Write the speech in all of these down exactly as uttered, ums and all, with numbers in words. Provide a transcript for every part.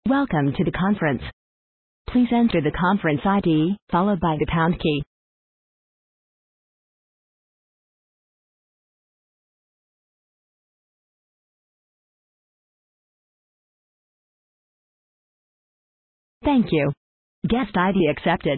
Welcome to the conference. Please enter the conference I D, followed by the pound key. Thank you. Guest I D accepted.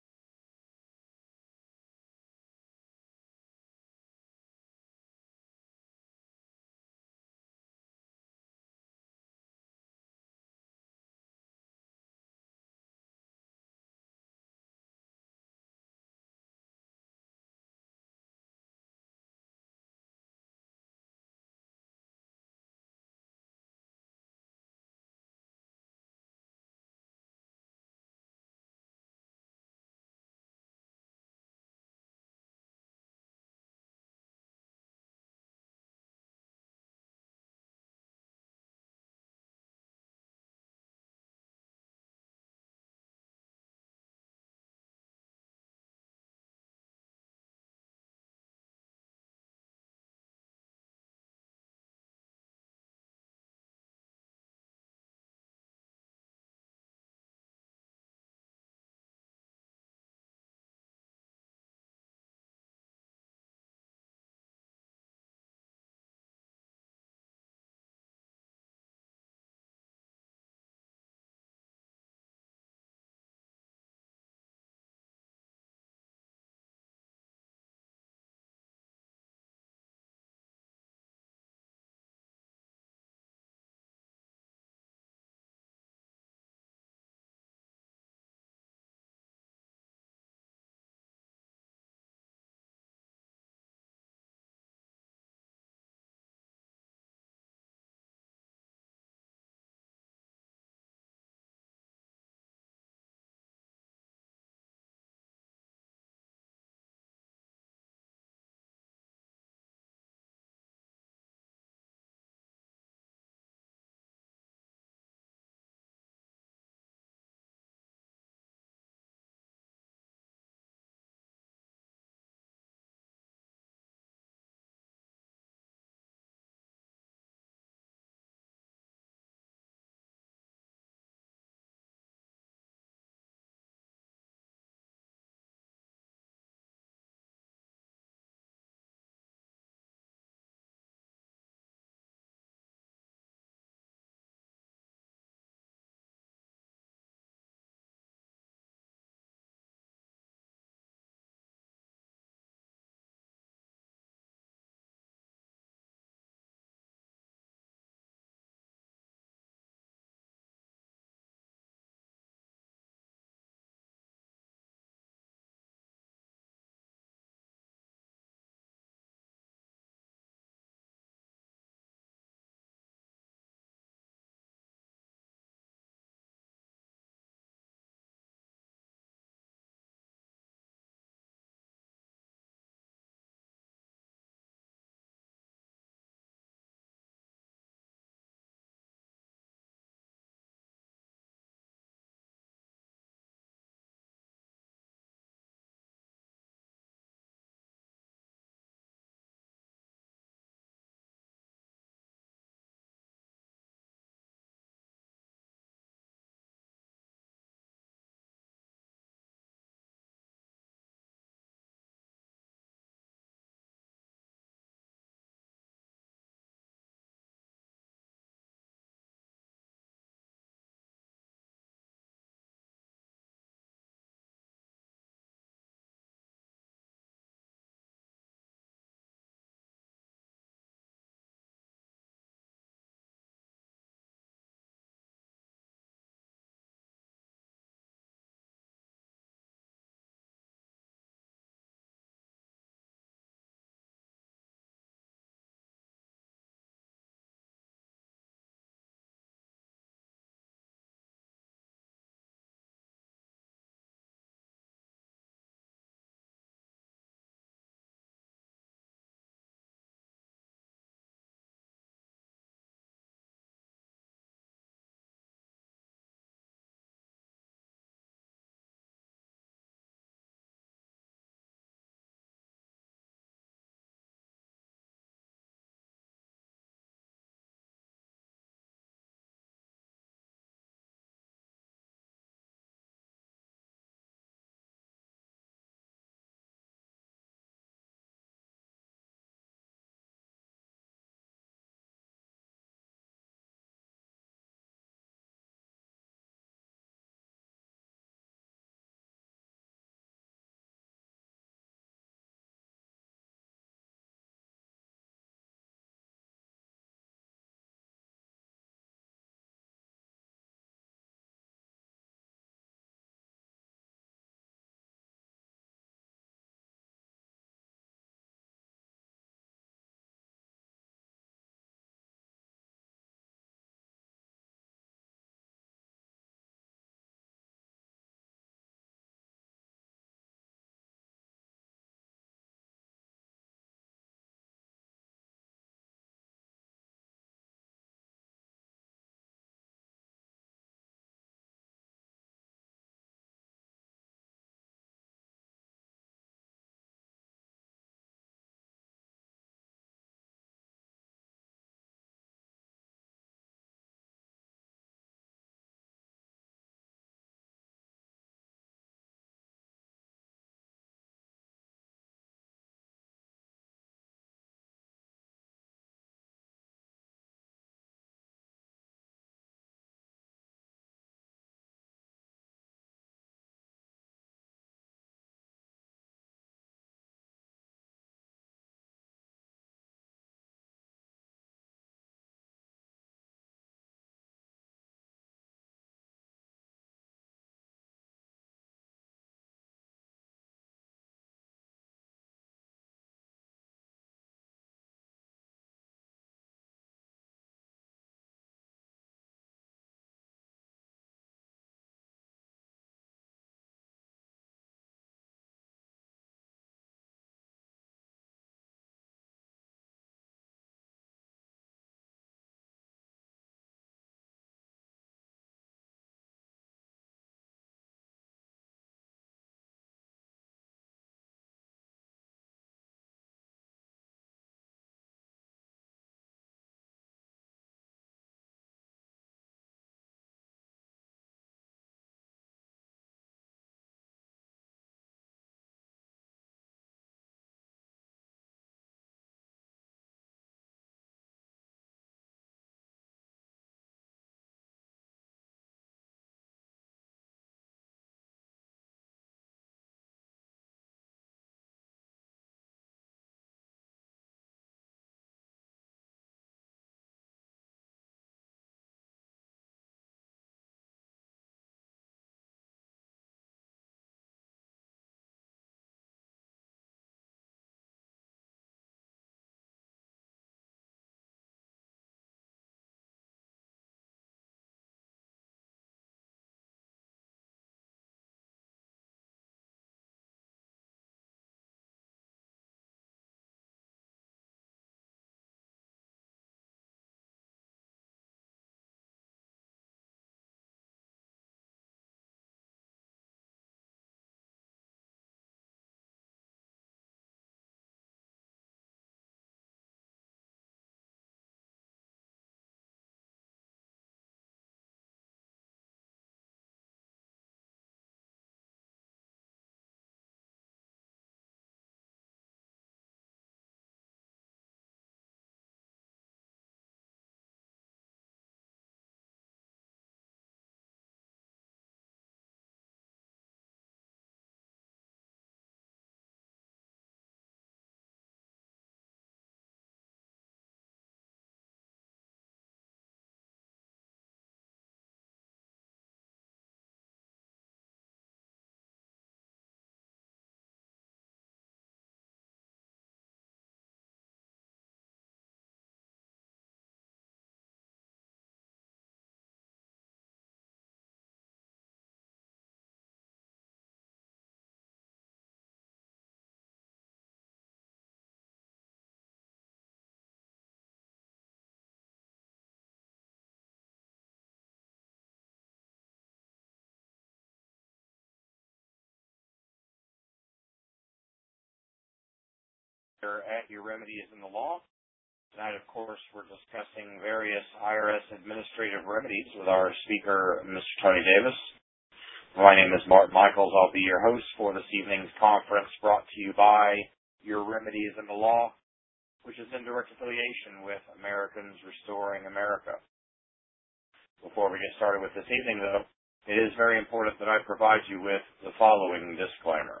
Here at Your Remedy is in the Law. Tonight, of course, we're discussing various I R S administrative remedies with our speaker, Mister Tony Davis. My name is Mark Michaels. I'll be your host for this evening's conference, brought to you by Your Remedy is in the Law, which is in direct affiliation with Americans Restoring America. Before we get started with this evening, though, it is very important that I provide you with the following disclaimer.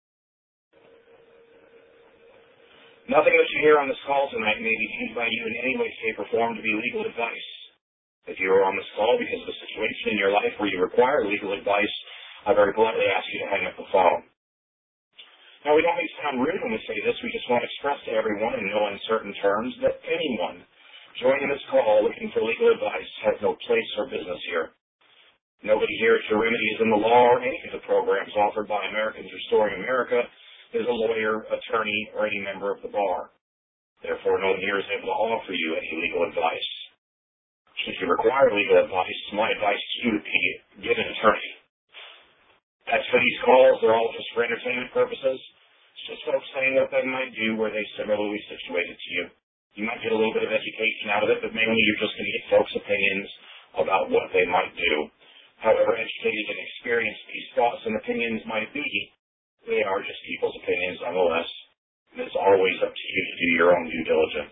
Nothing that you hear on this call tonight may be viewed by you in any way, shape, or form to be legal advice. If you are on this call because of a situation in your life where you require legal advice, I very politely ask you to hang up the phone. Now, we don't mean to sound rude when we say this. We just want to express to everyone in no uncertain terms that anyone joining this call looking for legal advice has no place or business here. Nobody here at Your Remedy is in the Law or any of the programs offered by Americans Restoring America is a lawyer, attorney, or any member of the bar. Therefore, no one here is able to offer you any legal advice. If you require legal advice, my advice to you would be get an attorney. As for these calls, they're all just for entertainment purposes. It's just folks saying what they might do where they similarly situated to you. You might get a little bit of education out of it, but mainly you're just going to get folks' opinions about what they might do. However educated and experienced these thoughts and opinions might be, they are just people's opinions nonetheless. It's always up to you to do your own due diligence.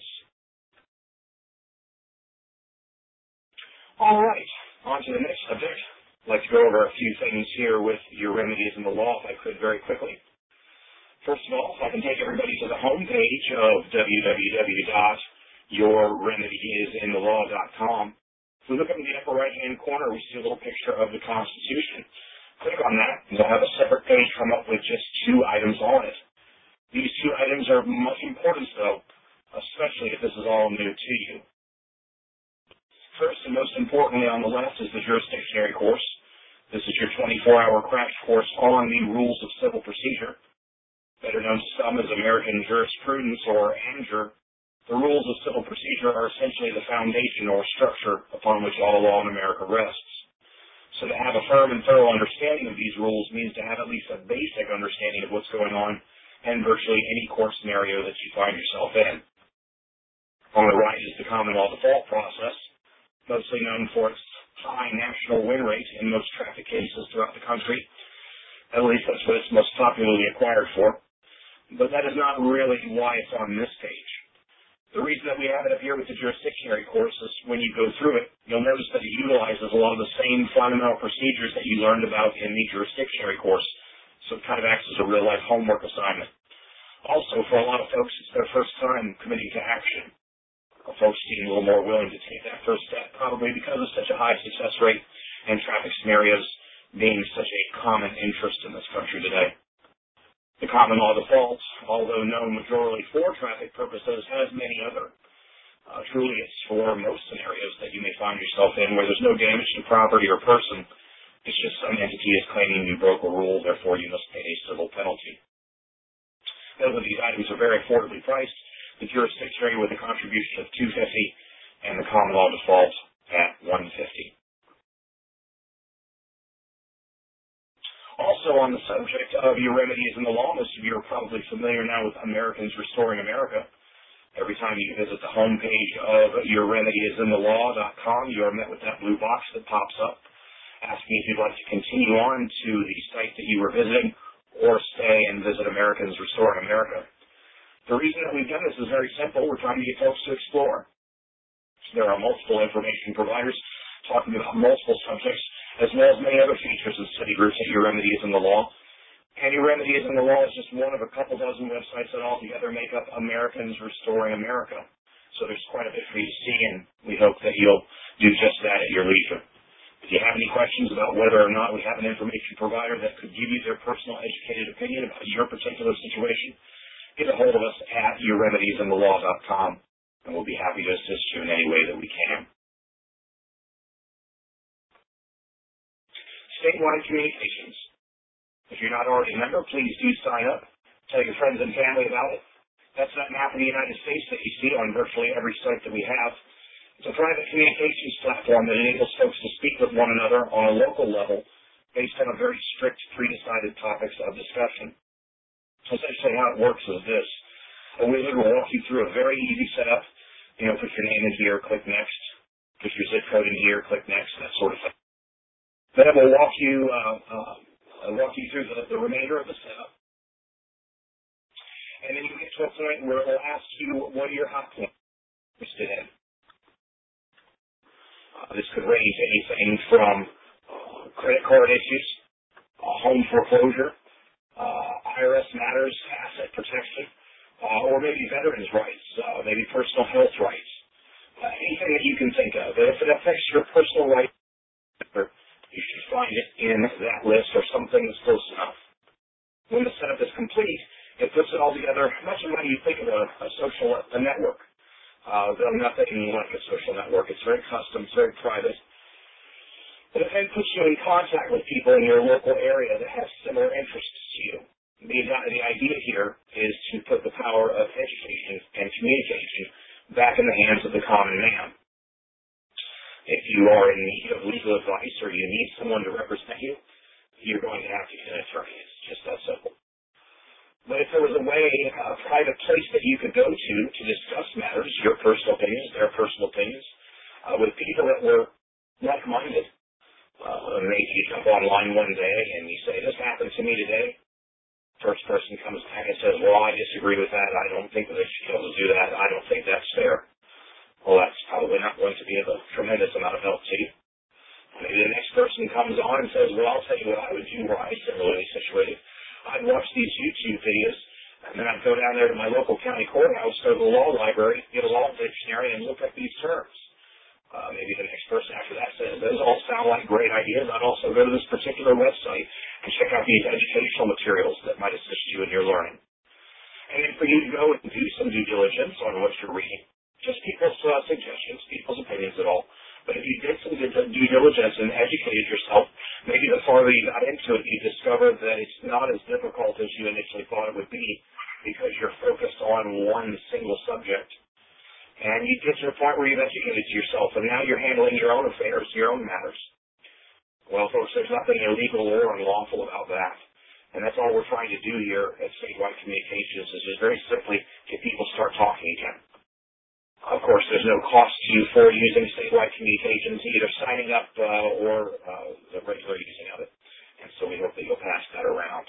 All right, on to the next subject. I'd like to go over a few things here with Your Remedies in the Law, if I could, very quickly. First of all, if I can take everybody to the home page of w w w dot your remedy is in the law dot com. If we look up in the upper right-hand corner, we see a little picture of the Constitution. Click on that, and you'll have a separate page come up with just two items on it. These two items are much important, though, especially if this is all new to you. First, and most importantly on the left, is the jurisdictionary course. This is your twenty-four hour crash course on the rules of civil procedure, better known to some as American jurisprudence, or ANJUR. The rules of civil procedure are essentially the foundation or structure upon which all law in America rests. So to have a firm and thorough understanding of these rules means to have at least a basic understanding of what's going on in virtually any court scenario that you find yourself in. On the right is the common law default process, mostly known for its high national win rate in most traffic cases throughout the country. At least that's what it's most popularly acquired for. But that is not really why it's on this page. The reason that we have it up here with the jurisdictionary course is when you go through it, you'll notice that it utilizes a lot of the same fundamental procedures that you learned about in the jurisdictionary course. So it kind of acts as a real-life homework assignment. Also, for a lot of folks, it's their first time committing to action. Folks seem a little more willing to take that first step, probably because of such a high success rate in traffic scenarios being such a common interest in this country today. The common law default, although known majorly for traffic purposes, has many other. Uh, truly, it's for most scenarios that you may find yourself in where there's no damage to property or person. It's just some entity is claiming you broke a rule, therefore you must pay a civil penalty. Both of these items are very affordably priced. The jurisdictionary with a contribution of two hundred fifty dollars and the common law default at one hundred fifty dollars. Also on the subject of Your Remedies in the Law, most of you are probably familiar now with Americans Restoring America. Every time you visit the home page of your remedy is in the law dot com, you are met with that blue box that pops up, asking if you'd like to continue on to the site that you were visiting or stay and visit Americans Restoring America. The reason that we've done this is very simple. We're trying to get folks to explore. So there are multiple information providers talking about multiple subjects, as well as many other features and study groups at Your Remedy is in the Law. And Your Remedy is in the Law is just one of a couple dozen websites that altogether make up Americans Restoring America. So there's quite a bit for you to see, and we hope that you'll do just that at your leisure. If you have any questions about whether or not we have an information provider that could give you their personal educated opinion about your particular situation, get a hold of us at your remedies in the law dot com, and we'll be happy to assist you in any way that we can. Statewide communications. If you're not already a member, please do sign up. Tell your friends and family about it. That's that map of the United States that you see on virtually every site that we have. It's a private communications platform that enables folks to speak with one another on a local level based on a very strict, pre-decided topics of discussion. Essentially how it works is this. A wizard will walk you through a very easy setup. You know, put your name in here, click next. Put your zip code in here, click next, that sort of thing. Then it will walk you uh, uh, walk you through the, the remainder of the setup. And then you get to a point where it will ask you, what are your hot points interested in? Uh, this could range anything from uh, credit card issues, uh, home foreclosure, uh, I R S matters, asset protection, uh, or maybe veterans' rights, uh, maybe personal health rights, uh, anything that you can think of. If it affects your personal rights, you should find it in that list or something that's close enough. When the setup is complete, it puts it all together much like you think of a, a social a network. Uh, though nothing like a social network. It's very custom, it's very private. But it then puts you in contact with people in your local area that have similar interests to you. The, the idea here is to put the power of education and communication back in the hands of the common man. If you are in need of legal advice or you need someone to represent you, you're going to have to get an attorney. It's just that simple. But if there was a way, a private place that you could go to to discuss matters, your personal opinions, their personal opinions, uh, with people that were like-minded, uh, maybe you jump online one day and you say, this happened to me today. First person comes back and says, well, I disagree with that. I don't think that they should be able to do that. I don't think that's fair. Well, that's probably not going to be of a tremendous amount of help to you. Maybe the next person comes on and says, well, I'll tell you what I would do were I similarly situated. I'd watch these YouTube videos, and then I'd go down there to my local county courthouse, go to the law library, get a law dictionary, and look up these terms. Uh, maybe the next person after that says, those all sound like great ideas. I'd also go to this particular website and check out these educational materials that might assist you in your learning. And then for you to go and do some due diligence on what you're reading, just people's uh, suggestions, people's opinions at all. But if you did some due diligence and educated yourself, maybe the farther you got into it, you discovered that it's not as difficult as you initially thought it would be because you're focused on one single subject. And you get to the point where you've educated yourself, and now you're handling your own affairs, your own matters. Well, folks, there's nothing illegal or unlawful about that. And that's all we're trying to do here at Statewide Communications is just very simply get people to start talking again. Of course, there's no cost to you for using Statewide Communications, either signing up uh, or uh, the regular using of it. And so we hope that you'll pass that around.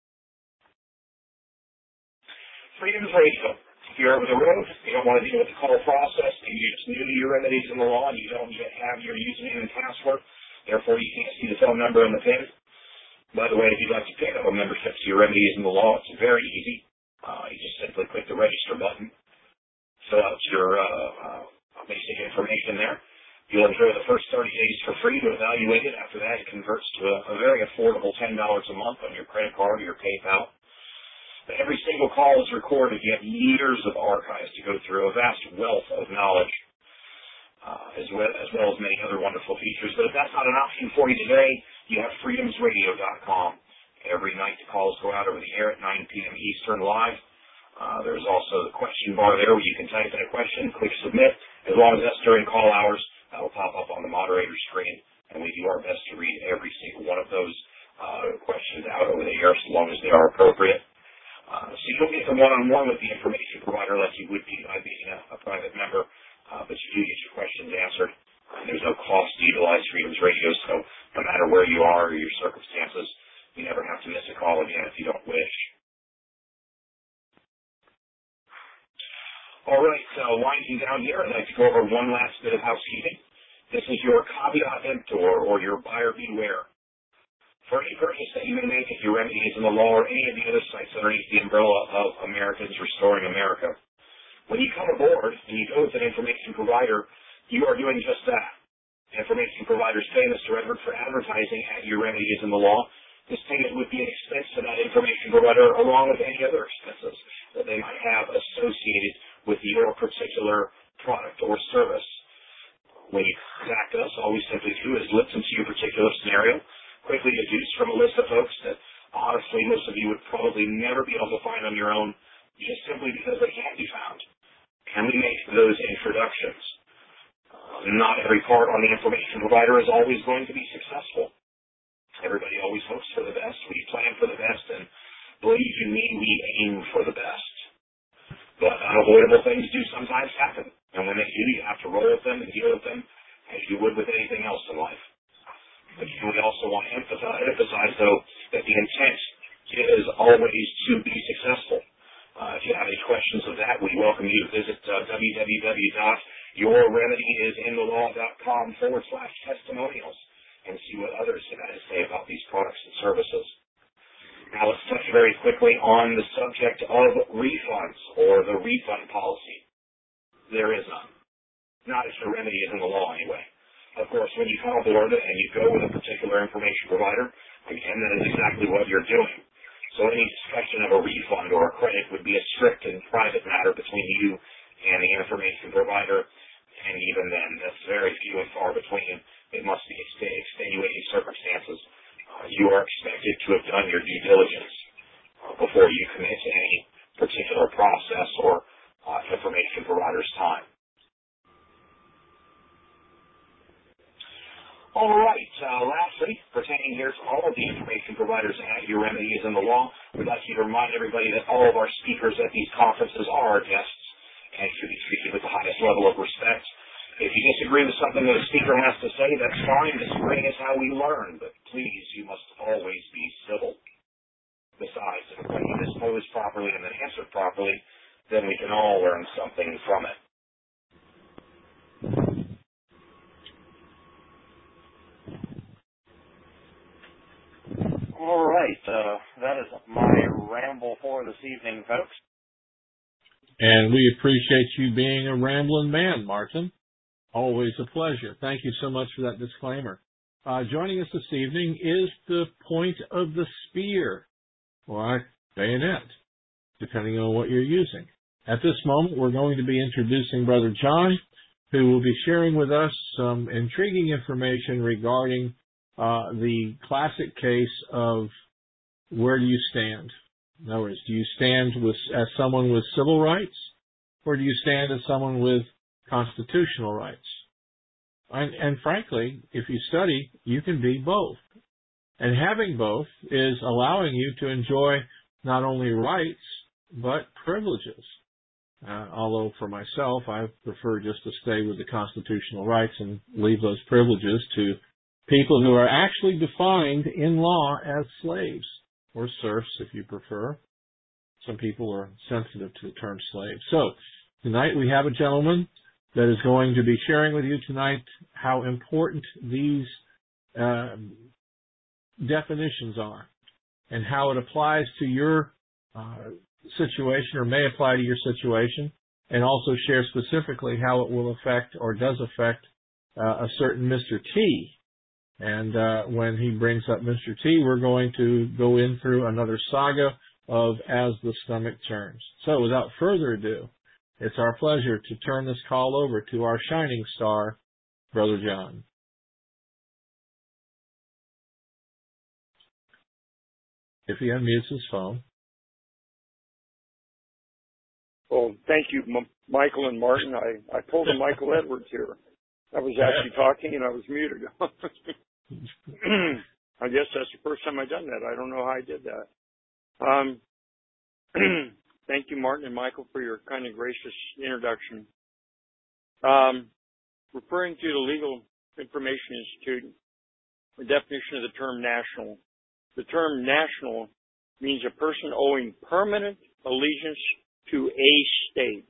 Freedom's Radio. If you're over the road, you don't want to deal with the call process, and you're just new to your remedies in the law, and you don't yet have your username and password, therefore you can't see the phone number and the PIN. By the way, if you'd like to pick up a membership to your remedies in the law, it's very easy. Uh, you just simply click the register button. Fill out your uh, uh, basic information there. You'll enjoy the first thirty days for free to evaluate it. After that, it converts to a, a very affordable ten dollars a month on your credit card or your PayPal. But every single call is recorded. You have years of archives to go through, a vast wealth of knowledge, uh, as, well, as well as many other wonderful features. But if that's not an option for you today, you have freedoms radio dot com. Every night the calls go out over the air at nine p.m. Eastern live. Uh, there's also the question bar there where you can type in a question, click submit. As long as that's during call hours, that will pop up on the moderator screen, and we do our best to read every single one of those uh, questions out over the air as long as they are appropriate. Uh, so you don't get the one-on-one with the information provider like you would be by being a, a private member, uh, but you do get your questions answered. Uh, there's no cost to utilize Freedoms Radio, so no matter where you are or your circumstances, you never have to miss a call again if you don't wish. All right, so winding down here, I'd like to go over one last bit of housekeeping. This is your caveat emptor, or your buyer beware. For any purchase that you may make at your remedies in the law or any of the other sites underneath the umbrella of Americans Restoring America, when you come aboard and you go with an information provider, you are doing just that. Information providers pay Mister Edward for advertising at your remedies in the law. This payment would be an expense to that information provider along with any other expenses that they might have associated with your particular product or service. When you contact us, all we simply do is listen to your particular scenario, quickly deduce from a list of folks that honestly most of you would probably never be able to find on your own just simply because they can't be found. And we make those introductions. Uh, not every part on the information provider is always going to be successful. Everybody always hopes for the best. We plan for the best, and believe you me, we aim for the best. But unavoidable things do sometimes happen. And when they do, you have to roll with them and deal with them as you would with anything else in life. Again, we also want to emphasize, emphasize though, that the intent is always to be successful. Uh, if you have any questions of that, we welcome you to visit uh, www.yourremedyisinthe law.com forward slash testimonials and see what others have had to say about these products and services. Now let's touch very quickly on the subject of refunds or the refund policy. There is none. Not if your remedy is in the law anyway. Of course, when you come aboard and you go with a particular information provider, again, that is exactly what you're doing. So any discussion of a refund or a credit would be a strict and private matter between you and the information provider, and even then, that's very few and far between. It must be extenuating circumstances. Uh, you are expected to have done your due diligence uh, before you commit to any particular process or uh, information provider's time. All right. Uh, lastly, pertaining here to all of the information providers at Your Remedy is in the Law, we'd like you to remind everybody that all of our speakers at these conferences are our guests and should be treated with the highest level of respect. If you disagree with something that a speaker has to say, that's fine. Disagreeing is how we learn, but please, you must always be civil. Besides, if a question is posed properly and then answered properly, then we can all learn something from it. All right. Uh, that is my ramble for this evening, folks. And we appreciate you being a rambling man, Martin. Always a pleasure. Thank you so much for that disclaimer. Uh, joining us this evening is the point of the spear, or bayonet, depending on what you're using. At this moment, we're going to be introducing Brother John, who will be sharing with us some intriguing information regarding uh, the classic case of where do you stand? In other words, do you stand with, as someone with civil rights, or do you stand as someone with constitutional rights? And, and frankly, if you study, you can be both. And having both is allowing you to enjoy not only rights, but privileges. Uh, although for myself, I prefer just to stay with the constitutional rights and leave those privileges to people who are actually defined in law as slaves, or serfs if you prefer. Some people are sensitive to the term slave. So tonight we have a gentleman that is going to be sharing with you tonight how important these uh, definitions are and how it applies to your uh, situation, or may apply to your situation, and also share specifically how it will affect or does affect uh, a certain Mister T. And uh, when he brings up Mister T, we're going to go in through another saga of As the Stomach Turns. So without further ado, it's our pleasure to turn this call over to our shining star, Brother John. If he unmutes his phone. Well, thank you, M- Michael and Martin. I, I pulled a Michael Edwards here. I was actually talking and I was muted. I guess that's the first time I've done that. I don't know how I did that. Um, thank you, Martin and Michael, for your kind and gracious introduction. Um, referring to the Legal Information Institute, the definition of the term national. The term national means a person owing permanent allegiance to a state.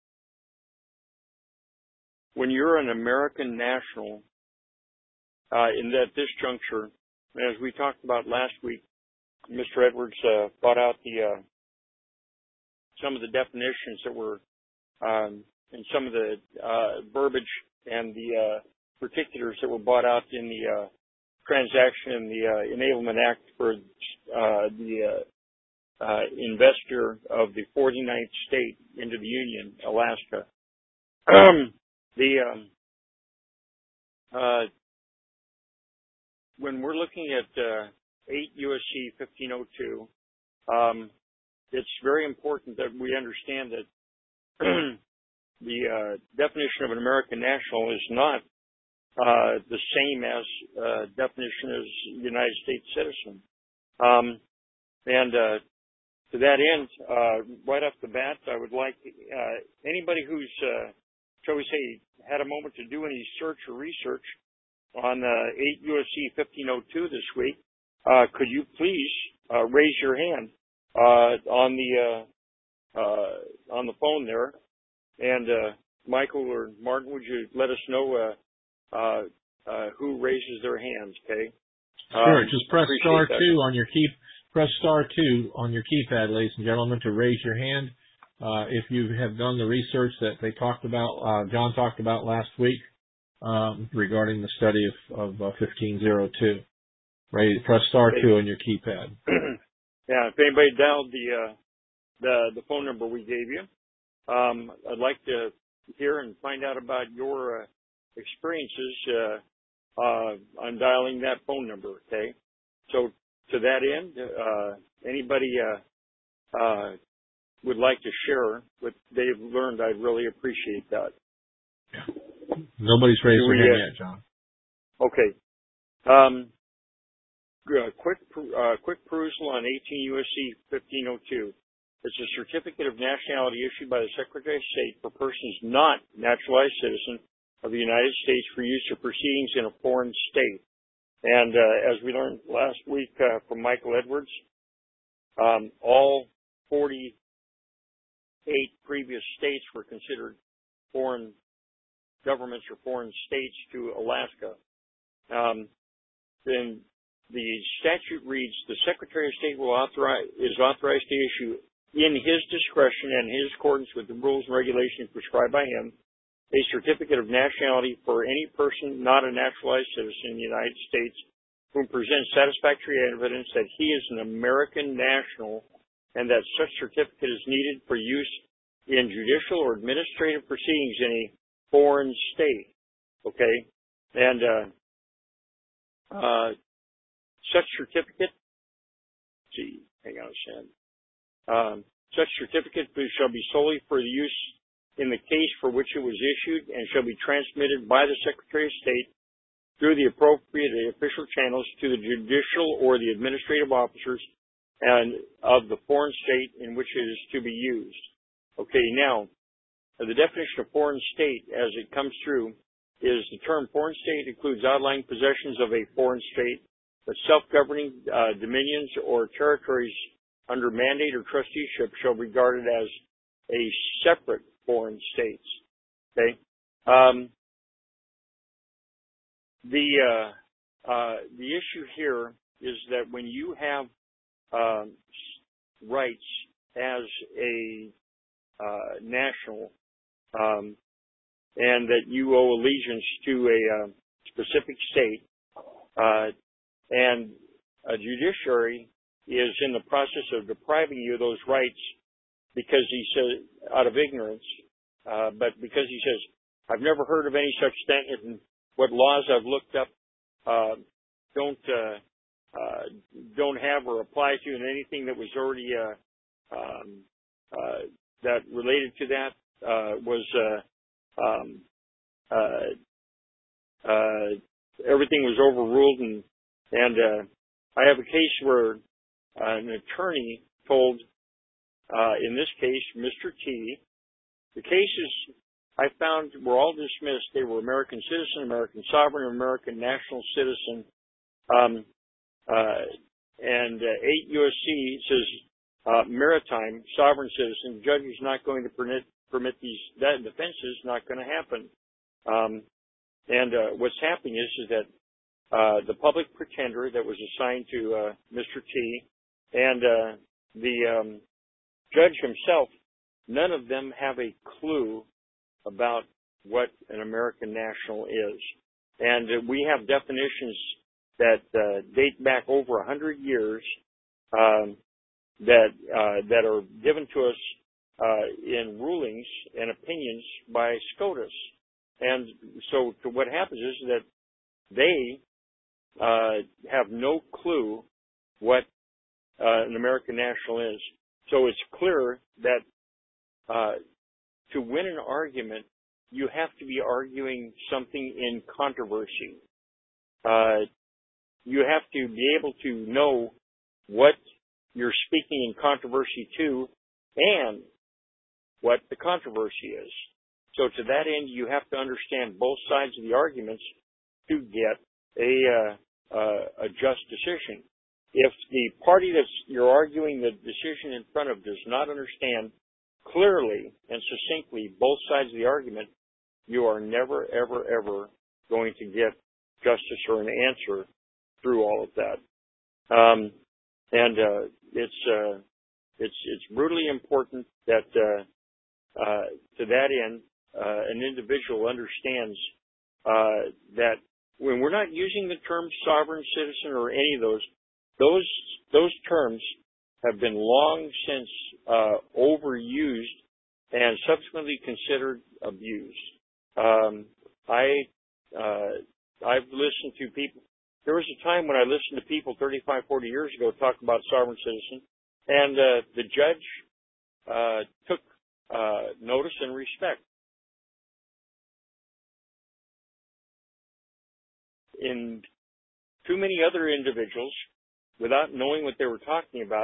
When you're an American national, uh, in that this juncture, as we talked about last week, Mister Edwards uh, brought out the uh, some of the definitions that were um, and some of the uh, verbiage and the uh, particulars that were brought out in the uh, transaction, the uh, Enablement Act for uh, the uh, uh, investor of the forty-ninth state into the Union, Alaska. the um, uh, when we're looking at uh, eight U S C fifteen oh two, um, it's very important that we understand that the uh, definition of an American national is not uh, the same as uh, definition as United States citizen. Um, and uh, to that end, uh, right off the bat, I would like uh, anybody who's, uh, shall we say, had a moment to do any search or research on uh, eight U S C fifteen oh two this week, uh, could you please uh, raise your hand uh, on the uh, uh, on the phone there, and uh, Michael or Martin, would you let us know uh, uh, uh, who raises their hands? Okay. Sure. Um, Just press star that. two on your key. Press star two on your keypad, ladies and gentlemen, to raise your hand. Uh, if you have done the research that they talked about, uh, John talked about last week um, regarding the study of, of uh, fifteen oh two. Right, press star okay. two on your keypad. Yeah, if anybody dialed the uh, the the phone number we gave you, um, I'd like to hear and find out about your uh, experiences uh, uh, on dialing that phone number. Okay, so to that end, uh, anybody uh, uh, would like to share what they've learned, I'd really appreciate that. Yeah. Nobody's raised their hand yet, John. Okay. Um, uh, quick, uh, quick perusal on eighteen U S C fifteen oh two. It's a certificate of nationality issued by the Secretary of State for persons not naturalized citizens of the United States for use of proceedings in a foreign state. And uh, as we learned last week uh, from Michael Edwards, um, all forty-eight previous states were considered foreign governments or foreign states to Alaska. Um, then the statute reads, the Secretary of State will authorize, is authorized to issue in his discretion and in his accordance with the rules and regulations prescribed by him a certificate of nationality for any person not a naturalized citizen in the United States who presents satisfactory evidence that he is an American national and that such certificate is needed for use in judicial or administrative proceedings in a foreign state. Okay? And uh, uh, such certificate, let's see, hang on a second. Um, such certificate shall be solely for the use in the case for which it was issued and shall be transmitted by the Secretary of State through the appropriate official channels to the judicial or the administrative officers and of the foreign state in which it is to be used. Okay, now, the definition of foreign state as it comes through is the term foreign state includes outlying possessions of a foreign state, but self-governing uh, dominions or territories under mandate or trusteeship shall be regarded as a separate foreign states. Okay. Um, the uh, uh, the issue here is that when you have uh, rights as a uh, national, um, and that you owe allegiance to a uh, specific state, uh, and a judiciary is in the process of depriving you of those rights because he says, out of ignorance, uh, but because he says, I've never heard of any such thing, and what laws I've looked up uh, don't uh, uh, don't have or apply to, and anything that was already uh, um, uh, that related to that uh, was uh, um, uh, uh, everything was overruled, and and uh, I have a case where uh, an attorney told, uh, in this case, Mister T, the cases I found were all dismissed. They were American citizen, American sovereign, American national citizen. Um, uh, and uh, eight U S C says uh, maritime sovereign citizen. Judge is not going to permit permit these that defense is not going to happen. Um, and uh, what's happening is, is that uh, the public pretender that was assigned to uh, Mister T and uh, the um, judge himself, none of them have a clue about what an American national is. And uh, we have definitions that uh, date back over a hundred years um, that uh, that are given to us uh, in rulings and opinions by SCOTUS. And so to what happens is that they uh, have no clue what uh, an American national is. So it's clear that uh, to win an argument, you have to be arguing something in controversy. Uh, you have to be able to know what you're speaking in controversy to and what the controversy is. So to that end, you have to understand both sides of the arguments to get a, uh, uh, a just decision. If the party that you're arguing the decision in front of does not understand clearly and succinctly both sides of the argument, you are never, ever, ever going to get justice or an answer through all of that. Um, and uh, it's uh, it's it's brutally important that uh, uh, to that end, uh, an individual understands uh, that when we're not using the term sovereign citizen or any of those, those those terms have been long since uh, overused and subsequently considered abused. Um, I uh, I've listened to people. There was a time when I listened to people thirty-five, forty years ago talk about sovereign citizen, and uh, the judge uh, took uh, notice and respect. In too many other individuals, without knowing what they were talking about,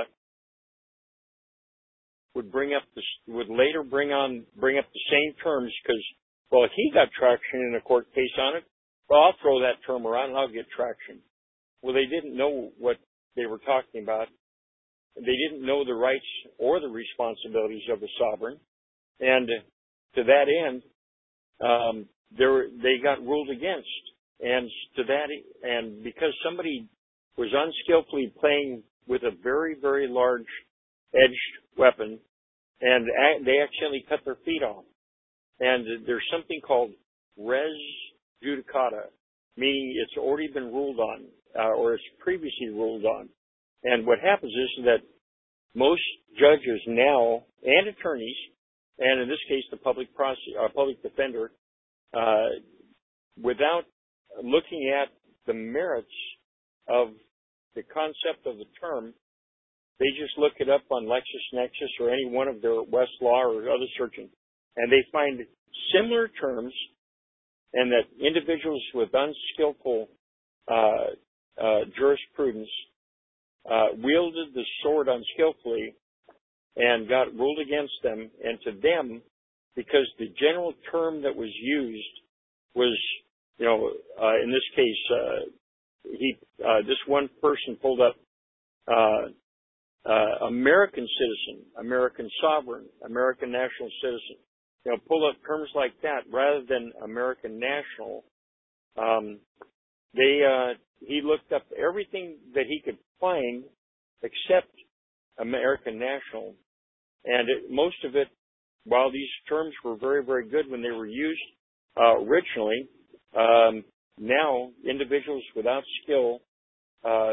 would bring up the would later bring on bring up the same terms because, well, if he got traction in a court case on it, well, I'll throw that term around and I'll get traction. Well, they didn't know what they were talking about. They didn't know the rights or the responsibilities of the sovereign, and to that end, um, there they got ruled against. And to that, and because somebody was unskillfully playing with a very, very large edged weapon, and they accidentally cut their feet off. And there's something called res judicata, meaning it's already been ruled on, uh, or it's previously ruled on. And what happens is that most judges now and attorneys, and in this case the public prosec- uh, public defender, uh, without looking at the merits of the concept of the term, they just look it up on LexisNexis or any one of their Westlaw or other searching, and they find similar terms, and that individuals with unskillful uh, uh, jurisprudence uh, wielded the sword unskillfully and got ruled against them, and to them, because the general term that was used was, you know, uh, in this case, uh, he, uh, this one person pulled up uh, uh, American citizen, American sovereign, American national citizen. You know, pull up terms like that rather than American national. Um, they, uh, he looked up everything that he could find except American national, and it, most of it, while these terms were very, very good when they were used uh, originally. Um, now, individuals without skill, uh,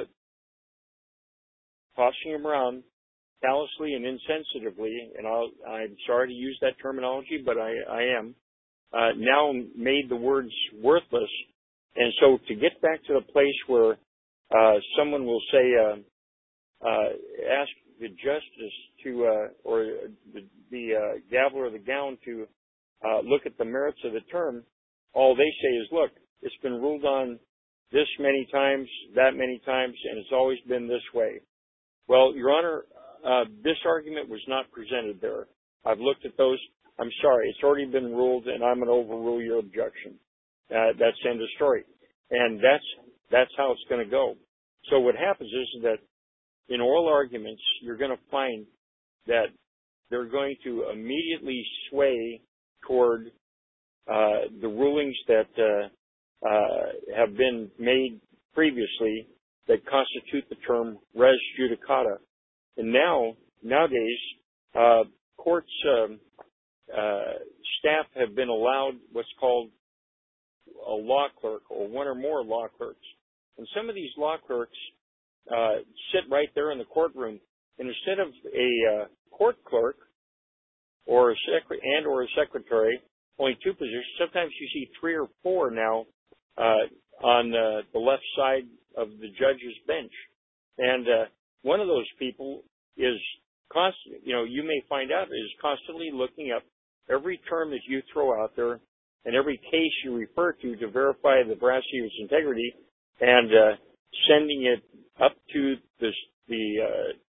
tossing them around callously and insensitively, and I'll, I'm sorry to use that terminology, but I, I am, uh, now made the words worthless. And so to get back to the place where uh, someone will say, uh, uh, ask the justice to, uh, or the, the uh, gavel or the gown to uh, look at the merits of the term, all they say is, look, it's been ruled on this many times, that many times, and it's always been this way. Well, Your Honor, uh, this argument was not presented there. I've looked at those. I'm sorry. It's already been ruled, and I'm going to overrule your objection. Uh, that's the end of the story. And that's, that's how it's going to go. So what happens is that in oral arguments, you're going to find that they're going to immediately sway toward Uh, the rulings that uh, uh, have been made previously that constitute the term res judicata. And now, nowadays, uh, courts, um, uh, staff have been allowed what's called a law clerk or one or more law clerks. And some of these law clerks uh, sit right there in the courtroom. And instead of a uh, court clerk or a secre- and or a secretary, only two positions. Sometimes you see three or four now uh, on uh, the left side of the judge's bench. And uh, one of those people is constant, you know, you may find out is constantly looking up every term that you throw out there and every case you refer to to verify the veracity of its integrity, and uh, sending it up to the, the uh,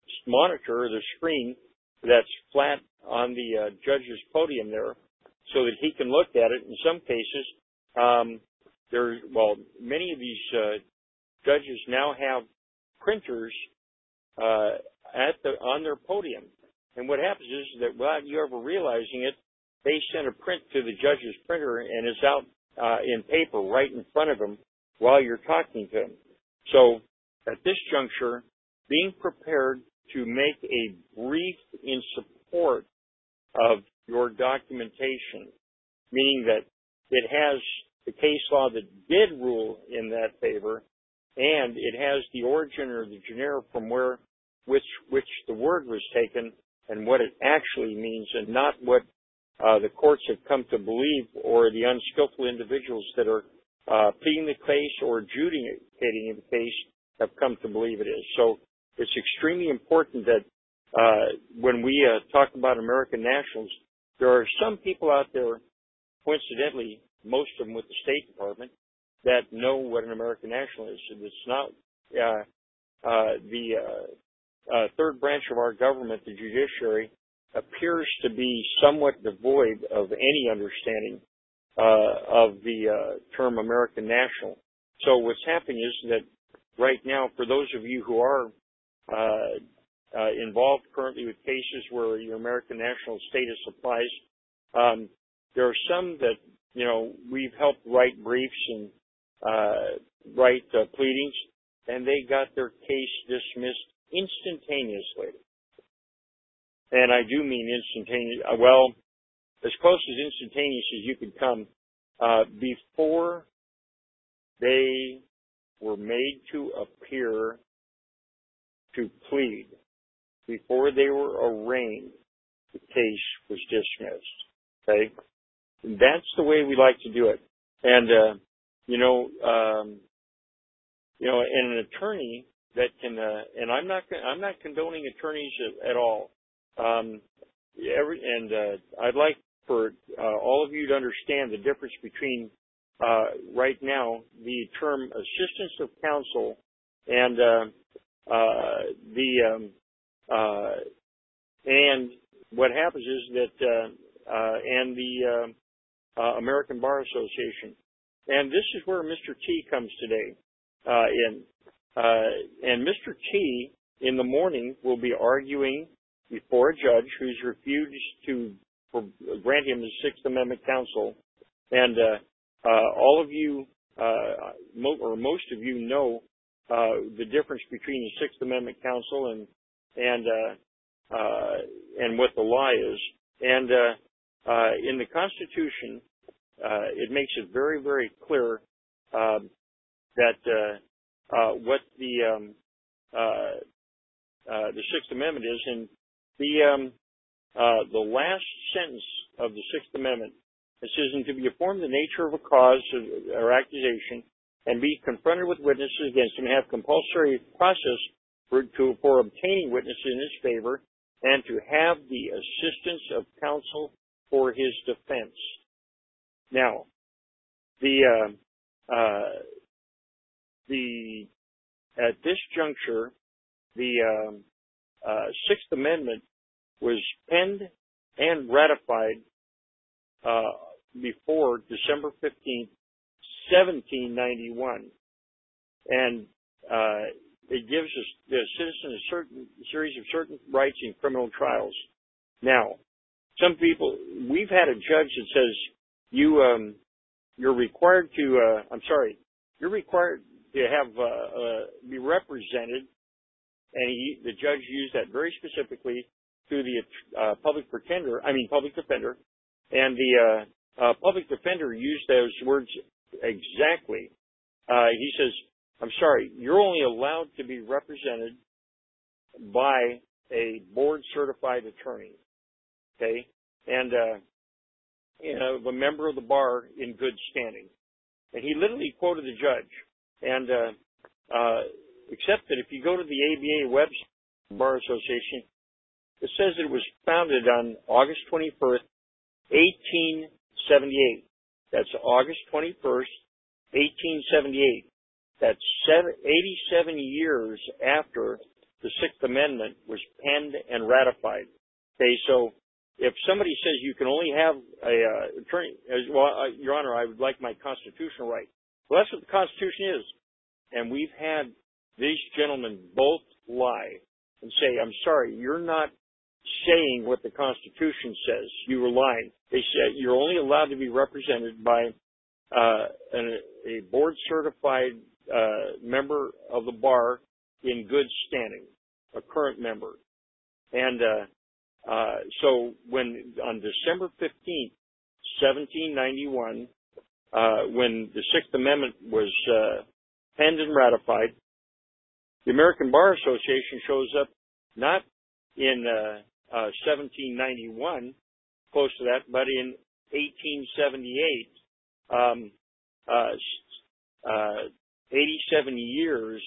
monitor or the screen that's flat on the uh, judge's podium there so that he can look at it. In some cases, um, there's, well, many of these uh, judges now have printers uh, at the on their podium. And what happens is that without you ever realizing it, they send a print to the judge's printer and it's out uh, in paper right in front of him while you're talking to him. So at this juncture, being prepared to make a brief in support of your documentation, meaning that it has the case law that did rule in that favor, and it has the origin or the genera from where which which the word was taken and what it actually means, and not what uh, the courts have come to believe or the unskillful individuals that are uh, pleading the case or adjudicating the case have come to believe it is. So it's extremely important that uh, when we uh, talk about American nationals, there are some people out there, coincidentally, most of them with the State Department, that know what an American national is. It's not uh, uh, the uh, uh, third branch of our government, the judiciary, appears to be somewhat devoid of any understanding uh, of the uh, term American national. So what's happening is that right now, for those of you who are uh, uh, involved currently with cases where your American national status applies, um, there are some that, you know, we've helped write briefs and uh, write uh, pleadings, and they got their case dismissed instantaneously. And I do mean instantaneous, well, as close as instantaneous as you could come, uh, before they were made to appear to plead, before they were arraigned, the case was dismissed. Okay? And that's the way we like to do it. And, uh, you know, um, you know, and an attorney that can, uh, and I'm not, I'm not condoning attorneys at, at all. Um, every, and, uh, I'd like for, uh, all of you to understand the difference between, uh, right now, the term assistance of counsel and, uh, uh, the, um, uh, and what happens is that, uh, uh, and the, uh, uh, American Bar Association. And this is where Mister T comes today, uh, in, uh, and Mister T in the morning will be arguing before a judge who's refused to grant him the Sixth Amendment counsel. And, uh, uh, all of you, uh, mo- or most of you know, uh, the difference between the Sixth Amendment counsel and, and, uh, uh, and what the law is. And, uh, uh, in the Constitution, uh, it makes it very, very clear, uh, that, uh, uh, what the, um, uh, uh, the Sixth Amendment is. And the, um, uh, the last sentence of the Sixth Amendment, it says, "And to be informed the nature of a cause or accusation, and be confronted with witnesses against him, and have compulsory process for, to, for obtaining witnesses in his favor, and to have the assistance of counsel for his defense." Now, the uh, uh, the at this juncture, the um, uh, Sixth Amendment was penned and ratified uh, before December fifteenth, seventeen ninety-one, and uh, it gives us the citizen a certain series of certain rights in criminal trials. Now, some people, we've had a judge that says you um, you're required to. Uh, I'm sorry, you're required to have uh, uh, be represented, and he, the judge used that very specifically to the uh, public pretender. I mean, public defender, and the uh, uh, public defender used those words exactly. Uh, he says, "I'm sorry, you're only allowed to be represented by a board-certified attorney." Okay, and uh, you know, a member of the bar in good standing. And he literally quoted the judge. And uh, uh, except that if you go to the A B A website, Bar Association, it says it was founded on August twenty-first, eighteen seventy-eight. That's August twenty-first, eighteen seventy-eight. That's seven, eighty-seven years after the Sixth Amendment was penned and ratified. Okay, so if somebody says you can only have a uh, attorney, as, well, uh, Your Honor, I would like my constitutional right. Well, that's what the Constitution is. And we've had these gentlemen both lie and say, I'm sorry, you're not saying what the Constitution says. You were lying. They said you're only allowed to be represented by uh, an, a board-certified uh, member of the bar in good standing, a current member. And uh, uh, so when on December fifteenth, seventeen ninety-one, uh, when the Sixth Amendment was uh, penned and ratified, the American Bar Association shows up not in uh, uh, seventeen ninety-one, close to that, but in eighteen seventy-eight, um, uh, uh, eighty-seven years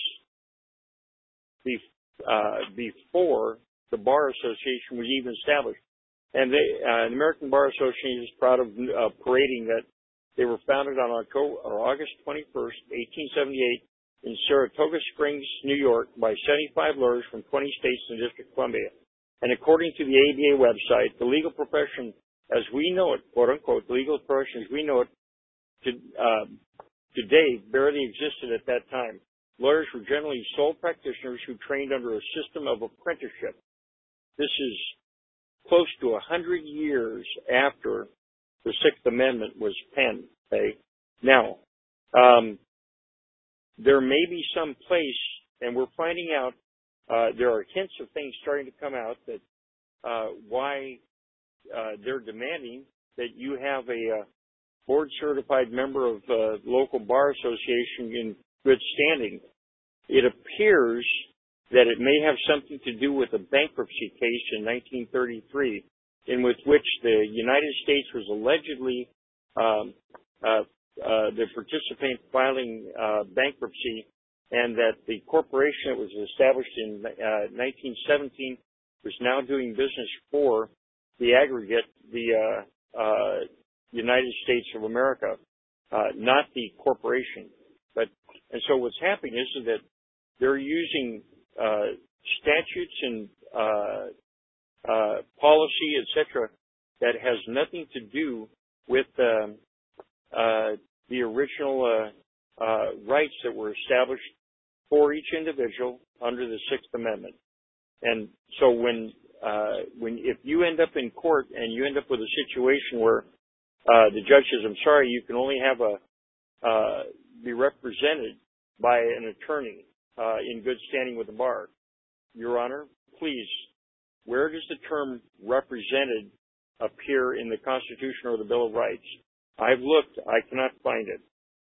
be, uh, before the Bar Association was even established. And they, uh, the American Bar Association is proud of uh, parading that they were founded on October, or August twenty-first, eighteen seventy-eight, in Saratoga Springs, New York, by seventy-five lawyers from twenty states and the District of Columbia. And according to the A B A website, the legal profession as we know it, quote unquote, the legal profession as we know it to, uh, today barely existed at that time. Lawyers were generally sole practitioners who trained under a system of apprenticeship. This is close to a hundred years after the Sixth Amendment was penned. Okay? Now, um, there may be some place, and we're finding out, uh, there are hints of things starting to come out that, uh, why, uh, they're demanding that you have a, uh, board certified member of, uh, local bar association in good standing. It appears that it may have something to do with a bankruptcy case in nineteen thirty-three in with which the United States was allegedly, um, uh, Uh, the participant filing uh, bankruptcy, and that the corporation that was established in uh, nineteen seventeen was now doing business for the aggregate, the uh, uh, United States of America, uh, not the corporation. But and so what's happening is that they're using uh, statutes and uh, uh, policy, et cetera, that has nothing to do with um, Uh, the original uh, uh, rights that were established for each individual under the Sixth Amendment. And so when uh, when if you end up in court and you end up with a situation where uh, the judge says, "I'm sorry, you can only have a uh, be represented by an attorney uh, in good standing with the bar," Your Honor, please, where does the term "represented" appear in the Constitution or the Bill of Rights? I've looked. I cannot find it.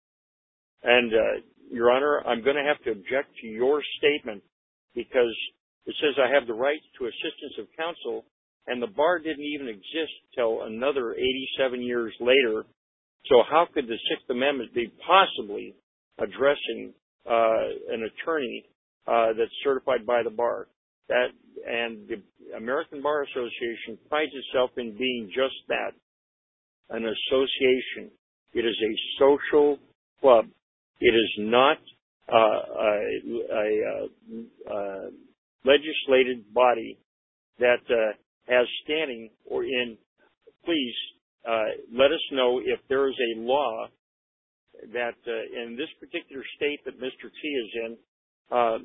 And, uh, Your Honor, I'm going to have to object to your statement because it says I have the right to assistance of counsel, and the bar didn't even exist till another eighty-seven years later. So how could the Sixth Amendment be possibly addressing uh, an attorney uh, that's certified by the bar? That and the American Bar Association prides itself in being just that. An association. It is a social club. It is not uh, a, a, a, a legislated body that uh, has standing or in. Please uh, let us know if there is a law that uh, in this particular state that Mister T is in, uh,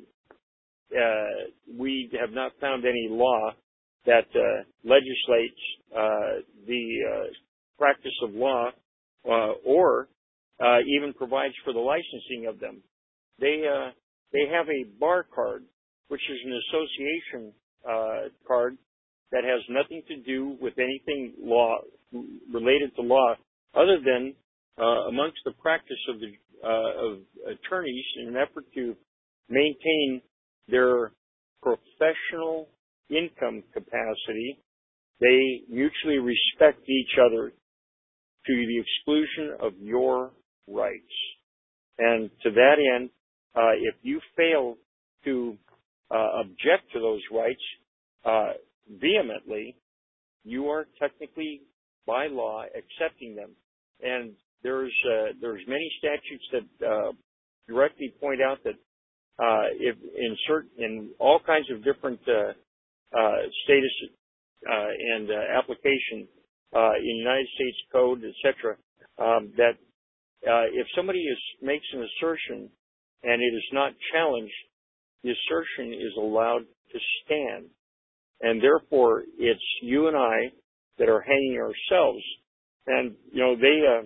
uh, we have not found any law that uh, legislates uh, the uh, practice of law, uh, or uh, even provides for the licensing of them. They uh, they have a bar card, which is an association uh, card that has nothing to do with anything law related to law, other than uh, amongst the practice of the uh, of attorneys in an effort to maintain their professional income capacity. They mutually respect each other to the exclusion of your rights. And to that end, uh, if you fail to uh, object to those rights uh, vehemently, you are technically, by law, accepting them. And there's uh, there's many statutes that uh, directly point out that uh, if in certain, in all kinds of different uh, uh, status uh, and uh, application uh, in United States Code, et cetera, um, that uh, if somebody is makes an assertion and it is not challenged, the assertion is allowed to stand, and therefore it's you and I that are hanging ourselves. And you know they uh,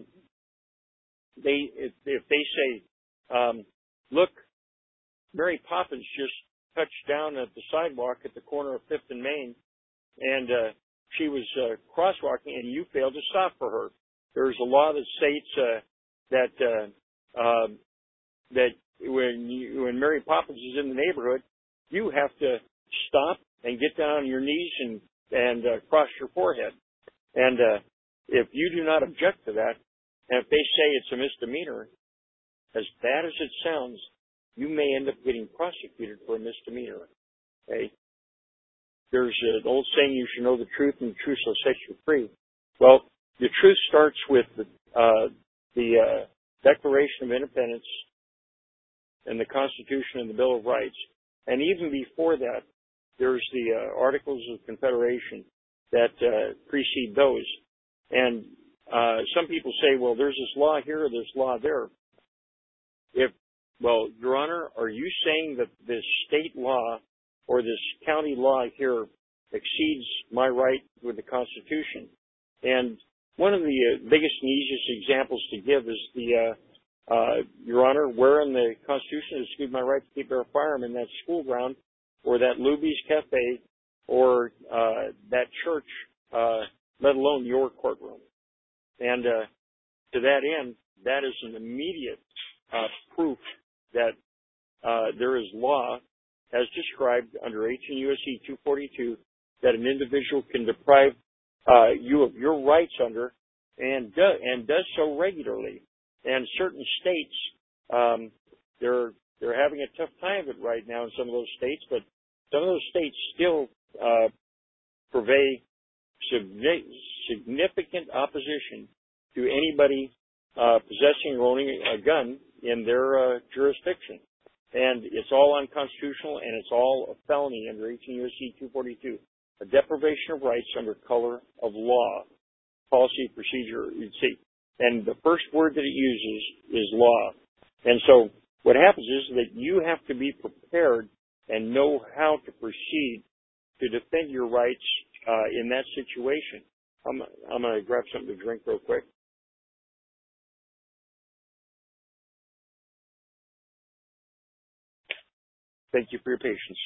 they if, if they say, um, look, Mary Poppins just touched down at the sidewalk at the corner of Fifth and Main, and uh, she was uh, crosswalking, and you failed to stop for her. There's a law that states uh, that uh, uh, that when you, when Mary Poppins is in the neighborhood, you have to stop and get down on your knees and and uh, cross your forehead. And uh, if you do not object to that, and if they say it's a misdemeanor, as bad as it sounds, you may end up getting prosecuted for a misdemeanor. Okay? There's an old saying, you should know the truth and the truth shall set you free. Well, the truth starts with the, uh, the uh, Declaration of Independence and the Constitution and the Bill of Rights. And even before that, there's the uh, Articles of Confederation that uh, precede those. And uh, some people say, well, there's this law here or there's law there. If Well, Your Honor, are you saying that this state law or this county law here exceeds my right with the Constitution? And one of the uh, biggest and easiest examples to give is the, uh, uh, Your Honor, where in the Constitution is exclude my right to keep bear firearm in that school ground or that Luby's Cafe or uh, that church, uh, let alone your courtroom. And uh, to that end, that is an immediate uh, proof that uh, there is law, as described under eighteen U S C two forty-two, that an individual can deprive uh, you of your rights under, and do, and does so regularly. And certain states, um, they're they're having a tough time of it right now in some of those states, but some of those states still uh, purvey significant opposition to anybody uh, possessing or owning a gun in their uh, jurisdiction. And it's all unconstitutional, and it's all a felony under eighteen U S C two forty-two, a deprivation of rights under color of law, policy, procedure, you'd see. And the first word that it uses is law. And so what happens is that you have to be prepared and know how to proceed to defend your rights uh, in that situation. I'm, I'm going to grab something to drink real quick. Thank you for your patience.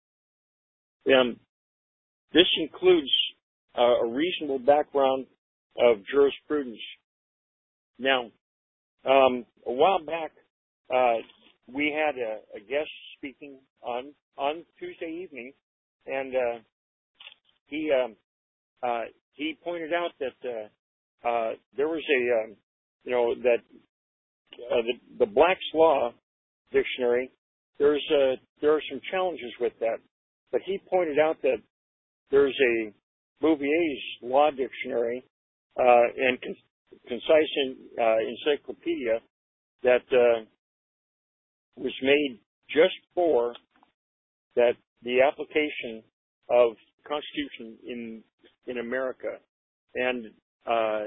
Um, this includes uh, a reasonable background of jurisprudence. Now, um, a while back, uh, we had a, a guest speaking on on Tuesday evening, and uh, he um, uh, he pointed out that uh, uh, there was a um, you know that uh, the, the Black's Law Dictionary. There's a, there are some challenges with that, but he pointed out that there's a Bouvier's Law Dictionary uh, and con- concise in, uh, encyclopedia that uh, was made just for that the application of Constitution in in America. And uh,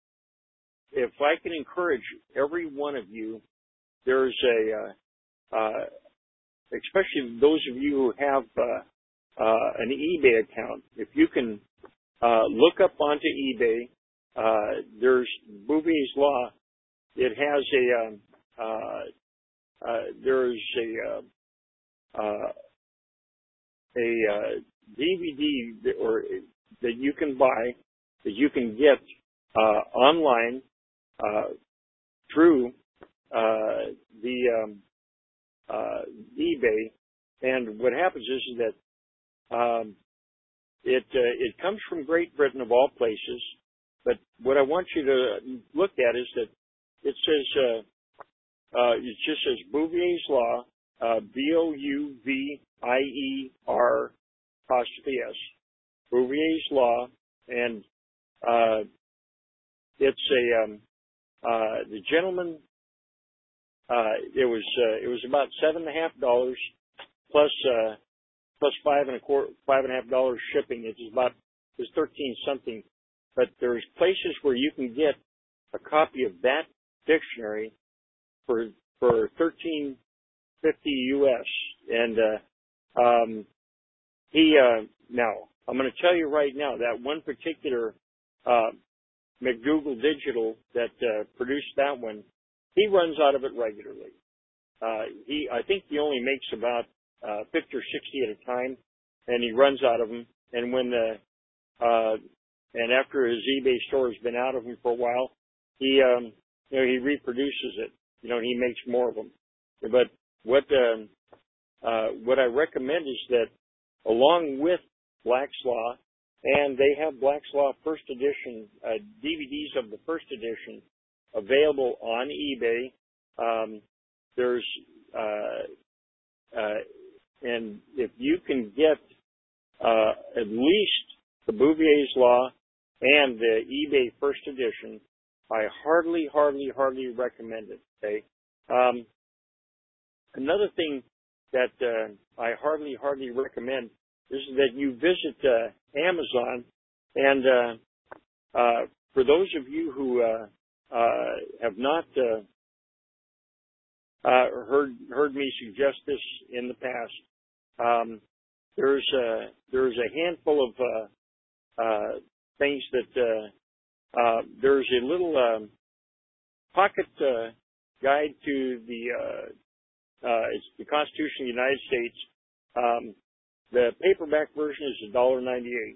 if I can encourage every one of you, there's a uh, uh, especially those of you who have uh, uh, an eBay account, if you can uh, look up onto eBay, uh, there's Bouvier's Law. It has a um, uh, uh, there's a uh, uh, a uh, D V D that, or that you can buy that you can get uh, online uh, through uh, the um, Uh, eBay, and what happens is that um, it uh, it comes from Great Britain of all places. But what I want you to look at is that it says uh, uh, it just says Bouvier's Law, uh, B O U V I E R apostrophe S, Bouvier's Law, and uh, it's a um, uh, the gentleman. uh, it was uh, it was about seven and a half dollars plus uh, plus five and a quarter five and a half dollars shipping. It's about it's thirteen something. But there's places where you can get a copy of that dictionary for for thirteen fifty U S. And uh, um, he uh, now I'm going to tell you right now that one particular uh, McDougall Digital that uh, produced that one, he runs out of it regularly. Uh, he I think he only makes about uh, fifty or sixty at a time, and he runs out of them. And when the uh, and after his eBay store has been out of them for a while, he um, you know he reproduces it. You know, he makes more of them. But what um, uh, what I recommend is that along with Black's Law, and they have Black's Law first edition uh, D V Ds of the first edition available on eBay. Um, there's uh, uh, and if you can get uh, at least the Bouvier's Law and the eBay first edition, I hardly, hardly, hardly recommend it. Okay. Um, another thing that uh, I hardly, hardly recommend is that you visit uh, Amazon, and uh, uh, for those of you who uh, uh, have not uh, uh, heard heard me suggest this in the past, um, there's a, there's a handful of uh, uh, things that uh, uh, there's a little um, pocket uh, guide to the uh, uh, it's the Constitution of the United States. Um, the paperback version is a dollar ninety-eight.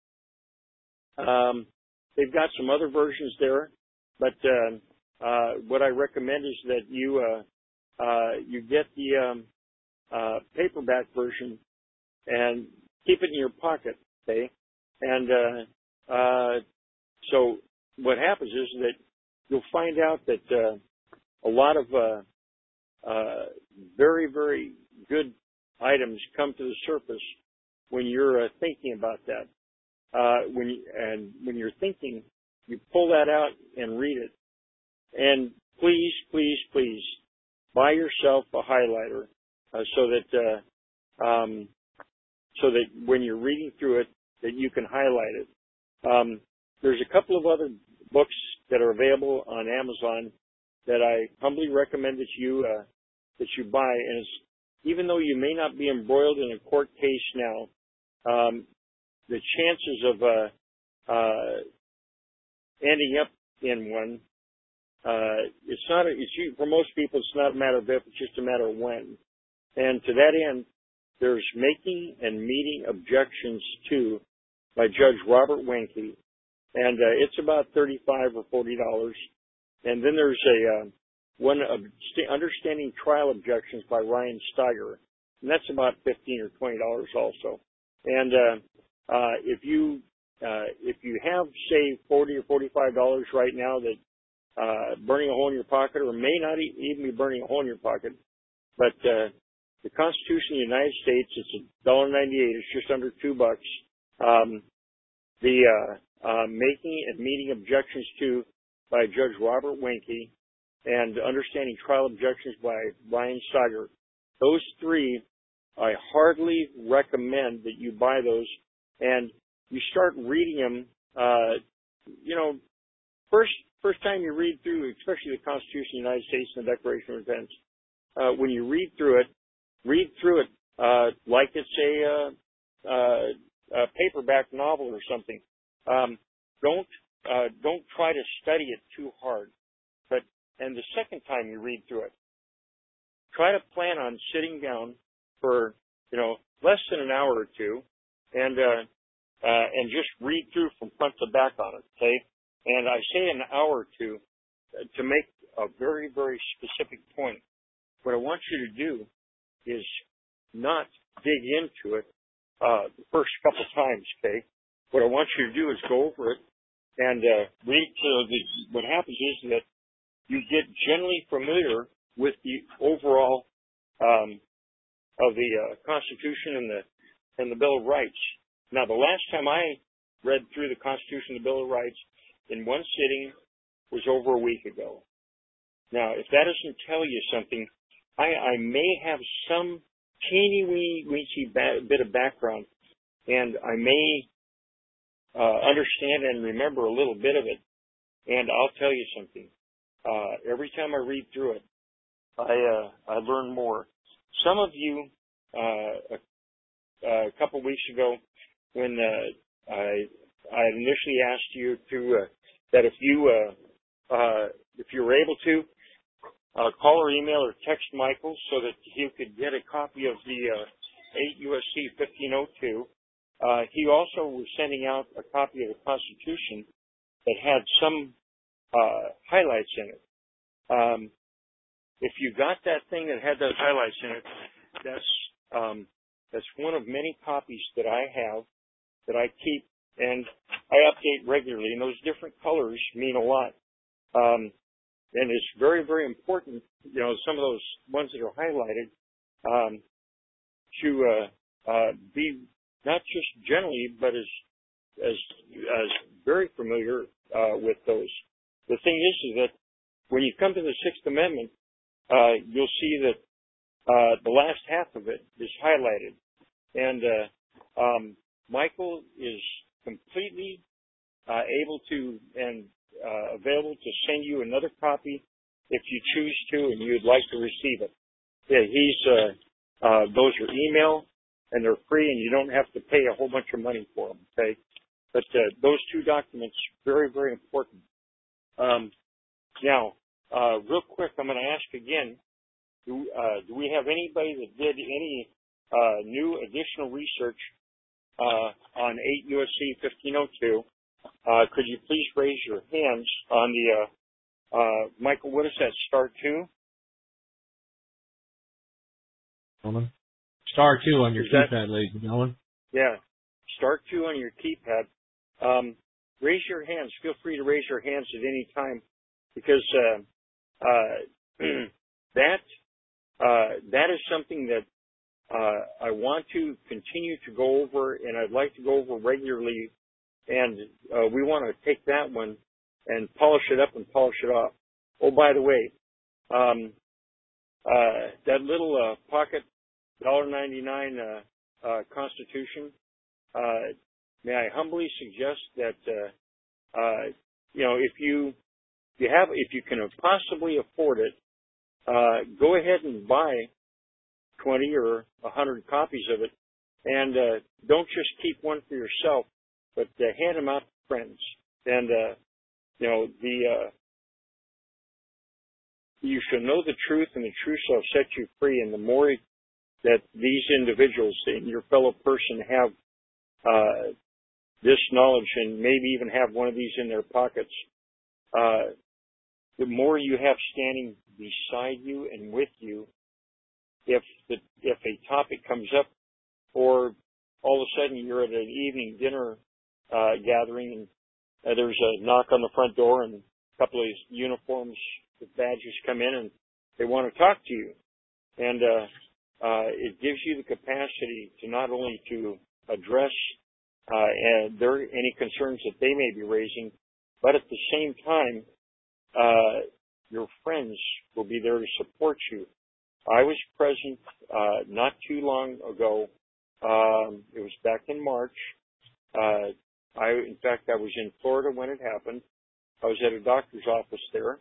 Um, they've got some other versions there, but uh, uh, what I recommend is that you uh, uh, you get the um, uh, paperback version and keep it in your pocket, okay? And uh, uh, so what happens is that you'll find out that uh, a lot of uh, uh, very, very good items come to the surface when you're uh, thinking about that. Uh, when you, and when you're thinking, you pull that out and read it. And please, please, please buy yourself a highlighter uh, so that uh, um, so that when you're reading through it, that you can highlight it. Um, there's a couple of other books that are available on Amazon that I humbly recommend that you uh, that you buy. And it's, even though you may not be embroiled in a court case now, um, the chances of uh, uh, ending up in one, uh, it's not. A, it's for most people, it's not a matter of if; it's just a matter of when. And to that end, there's Making and Meeting Objections To by Judge Robert Wenke, and uh, it's about thirty-five or forty dollars. And then there's a uh, one of Understanding Trial Objections by Ryan Steiger, and that's about fifteen or twenty dollars also. And uh, uh, if you uh, if you have say forty or forty-five dollars right now that uh, burning a hole in your pocket, or may not even be burning a hole in your pocket, but uh, the Constitution of the United States, it's a dollar ninety-eight. It's just under two bucks. Um, the uh, uh, Making and Meeting Objections To by Judge Robert Wenke, and Understanding Trial Objections by Ryan Steiger. Those three, I hardly recommend that you buy those, and you start reading them. Uh, you know, first first time you read through, especially the Constitution of the United States and the Declaration of Independence, uh, when you read through it, read through it uh, like it's a, uh, uh, a paperback novel or something. Um, don't uh, don't try to study it too hard. But and the second time you read through it, try to plan on sitting down for you know less than an hour or two, and uh, uh, and just read through from front to back on it. Okay, and I say an hour or two uh, to make a very very specific point. What I want you to do is not dig into it uh, the first couple times, okay? What I want you to do is go over it and uh, read till the, what happens is that you get generally familiar with the overall um, of the uh, Constitution and the and the Bill of Rights. Now, the last time I read through the Constitution and the Bill of Rights in one sitting was over a week ago. Now, if that doesn't tell you something, I, I may have some teeny weeny weeny ba- bit of background, and I may uh, understand and remember a little bit of it. And I'll tell you something. Uh, every time I read through it, I uh, I learn more. Some of you, uh, a, a couple weeks ago, when uh, I I initially asked you to uh, that if you uh, uh, if you were able to uh, call or email or text Michael so that he could get a copy of the uh, eight U S C fifteen oh two. Uh, he also was sending out a copy of the Constitution that had some uh, highlights in it. Um, if you got that thing that had those highlights in it, that's um, that's one of many copies that I have that I keep and I update regularly. And those different colors mean a lot. Um, and it's very, very important, you know, some of those ones that are highlighted, um, to uh, uh, be not just generally, but as as as very familiar uh, with those. The thing is, is that when you come to the Sixth Amendment, uh, you'll see that uh, the last half of it is highlighted, and uh, um, Michael is completely uh, able to and uh, available to send you another copy if you choose to and you'd like to receive it. Yeah, he's uh, uh, those are email and they're free, and you don't have to pay a whole bunch of money for them. Okay, but uh, those two documents very, very important. Um, now, uh, real quick, I'm going to ask again: Do uh, do we have anybody that did any uh, new additional research uh, on eight U S C fifteen oh two? Uh, could you please raise your hands on the uh, uh, Michael? What is that? Star two. Gentlemen. Star two on your Is keypad, that, ladies and gentlemen. Yeah, star two on your keypad. Um, raise your hands. Feel free to raise your hands at any time, because uh, uh, that uh, that is something that uh, I want to continue to go over, and I'd like to go over regularly. And uh, we want to take that one and polish it up and polish it off. Oh, by the way, um, uh, that little uh, pocket one dollar ninety-nine uh, uh, Constitution, uh, may I humbly suggest that uh, uh, you know if you you have if you can possibly afford it, uh, go ahead and buy twenty or a hundred copies of it, and uh, don't just keep one for yourself, but uh, hand them out to friends. And uh, you know the uh, you shall know the truth, and the truth shall set you free. And the more that these individuals and your fellow person have uh, this knowledge, and maybe even have one of these in their pockets, uh, the more you have standing beside you and with you, if the, if a topic comes up, or all of a sudden you're at an evening dinner uh, gathering and uh, there's a knock on the front door and a couple of uniforms with badges come in and they want to talk to you, and uh, Uh, it gives you the capacity to not only to address uh, and their, any concerns that they may be raising, but at the same time, uh, your friends will be there to support you. I was present uh, not too long ago. Um, it was back in March. Uh, I, in fact, I was in Florida when it happened. I was at a doctor's office there,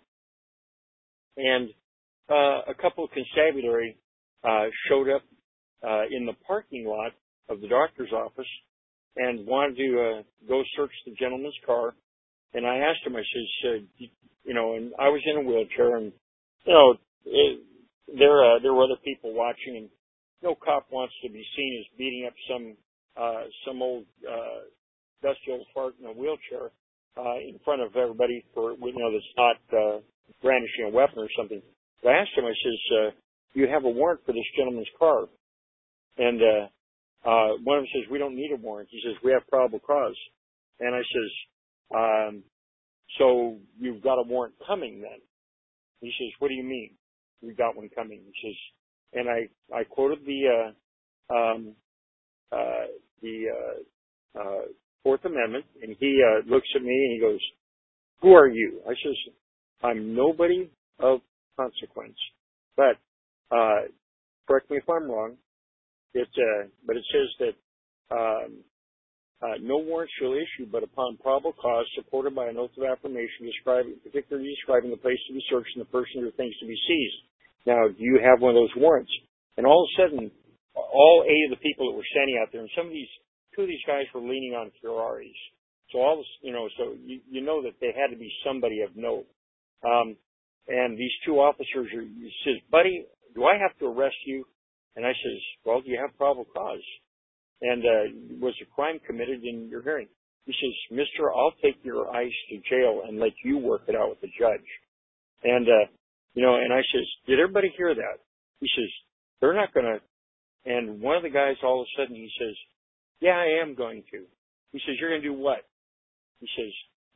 and uh, a couple of constabulary Uh, showed up uh, in the parking lot of the doctor's office and wanted to uh, go search the gentleman's car. And I asked him, I says, uh, you know, and I was in a wheelchair, and you know, it, there uh, there were other people watching, and no cop wants to be seen as beating up some uh, some old uh, dusty old fart in a wheelchair uh, in front of everybody for you know that's not uh, brandishing a weapon or something. But I asked him, I says. Uh, You have a warrant for this gentleman's car. And uh, uh, one of them says, we don't need a warrant. He says, we have probable cause. And I says, um, so you've got a warrant coming then? He says, what do you mean? We've got one coming. He says, and I, I quoted the, uh, um, uh, the uh, uh, Fourth Amendment, and he uh, looks at me and he goes, who are you? I says, I'm nobody of consequence. But uh, correct me if I'm wrong. It, uh, but it says that um, uh, no warrant shall issue but upon probable cause supported by an oath of affirmation describing, particularly describing the place to be searched and the person or things to be seized. Now, do you have one of those warrants? And all of a sudden, all eight of the people that were standing out there, and some of these, two of these guys were leaning on Ferraris. So all this, you know, so you, you know that they had to be somebody of note. Um, and these two officers are, he says, buddy, do I have to arrest you? And I says, well, do you have probable cause? And uh, was a crime committed in your hearing? He says, mister, I'll take your ICE to jail and let you work it out with the judge. And, uh, you know, and I says, did everybody hear that? He says, they're not going to. And one of the guys, all of a sudden, he says, yeah, I am going to. He says, you're going to do what? He says,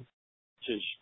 he says,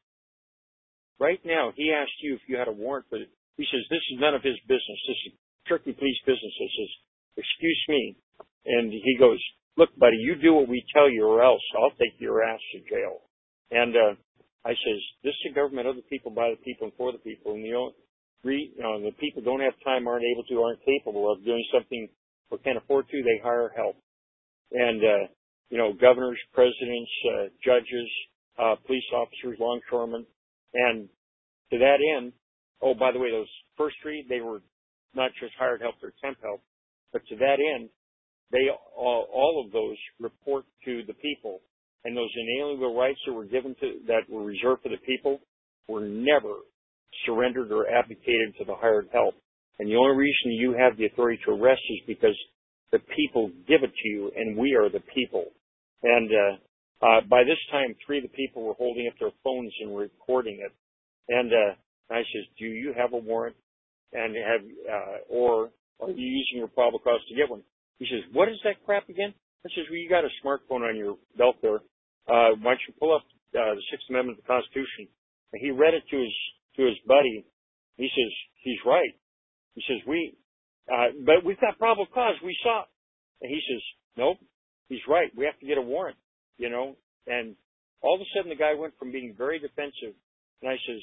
right now, he asked you if you had a warrant for it. He says, this is none of his business. This is strictly police business. He says, excuse me. And he goes, look, buddy, you do what we tell you or else I'll take your ass to jail. And uh, I says, this is a government of the people, by the people, and for the people. And you know, re, you know, the people don't have time, aren't able to, aren't capable of doing something or can't afford to, they hire help. And, uh, you know, governors, presidents, uh, judges, uh, police officers, longshoremen. And to that end, oh, by the way, those first three, they were not just hired help, they're temp help. But to that end, they all, all of those report to the people. And those inalienable rights that were given to, that were reserved for the people were never surrendered or abdicated to the hired help. And the only reason you have the authority to arrest is because the people give it to you, and we are the people. And uh, uh, by this time, three of the people were holding up their phones and recording it. And uh, I says, do you have a warrant? And have, uh, or are you using your probable cause to get one? He says, what is that crap again? I says, well, you got a smartphone on your belt there. Uh, why don't you pull up uh, the Sixth Amendment of the Constitution? And he read it to his to his buddy. He says, he's right. He says, we, uh, but we've got probable cause. We saw it. And he says, nope, he's right. We have to get a warrant, you know. And all of a sudden, the guy went from being very defensive. And I says,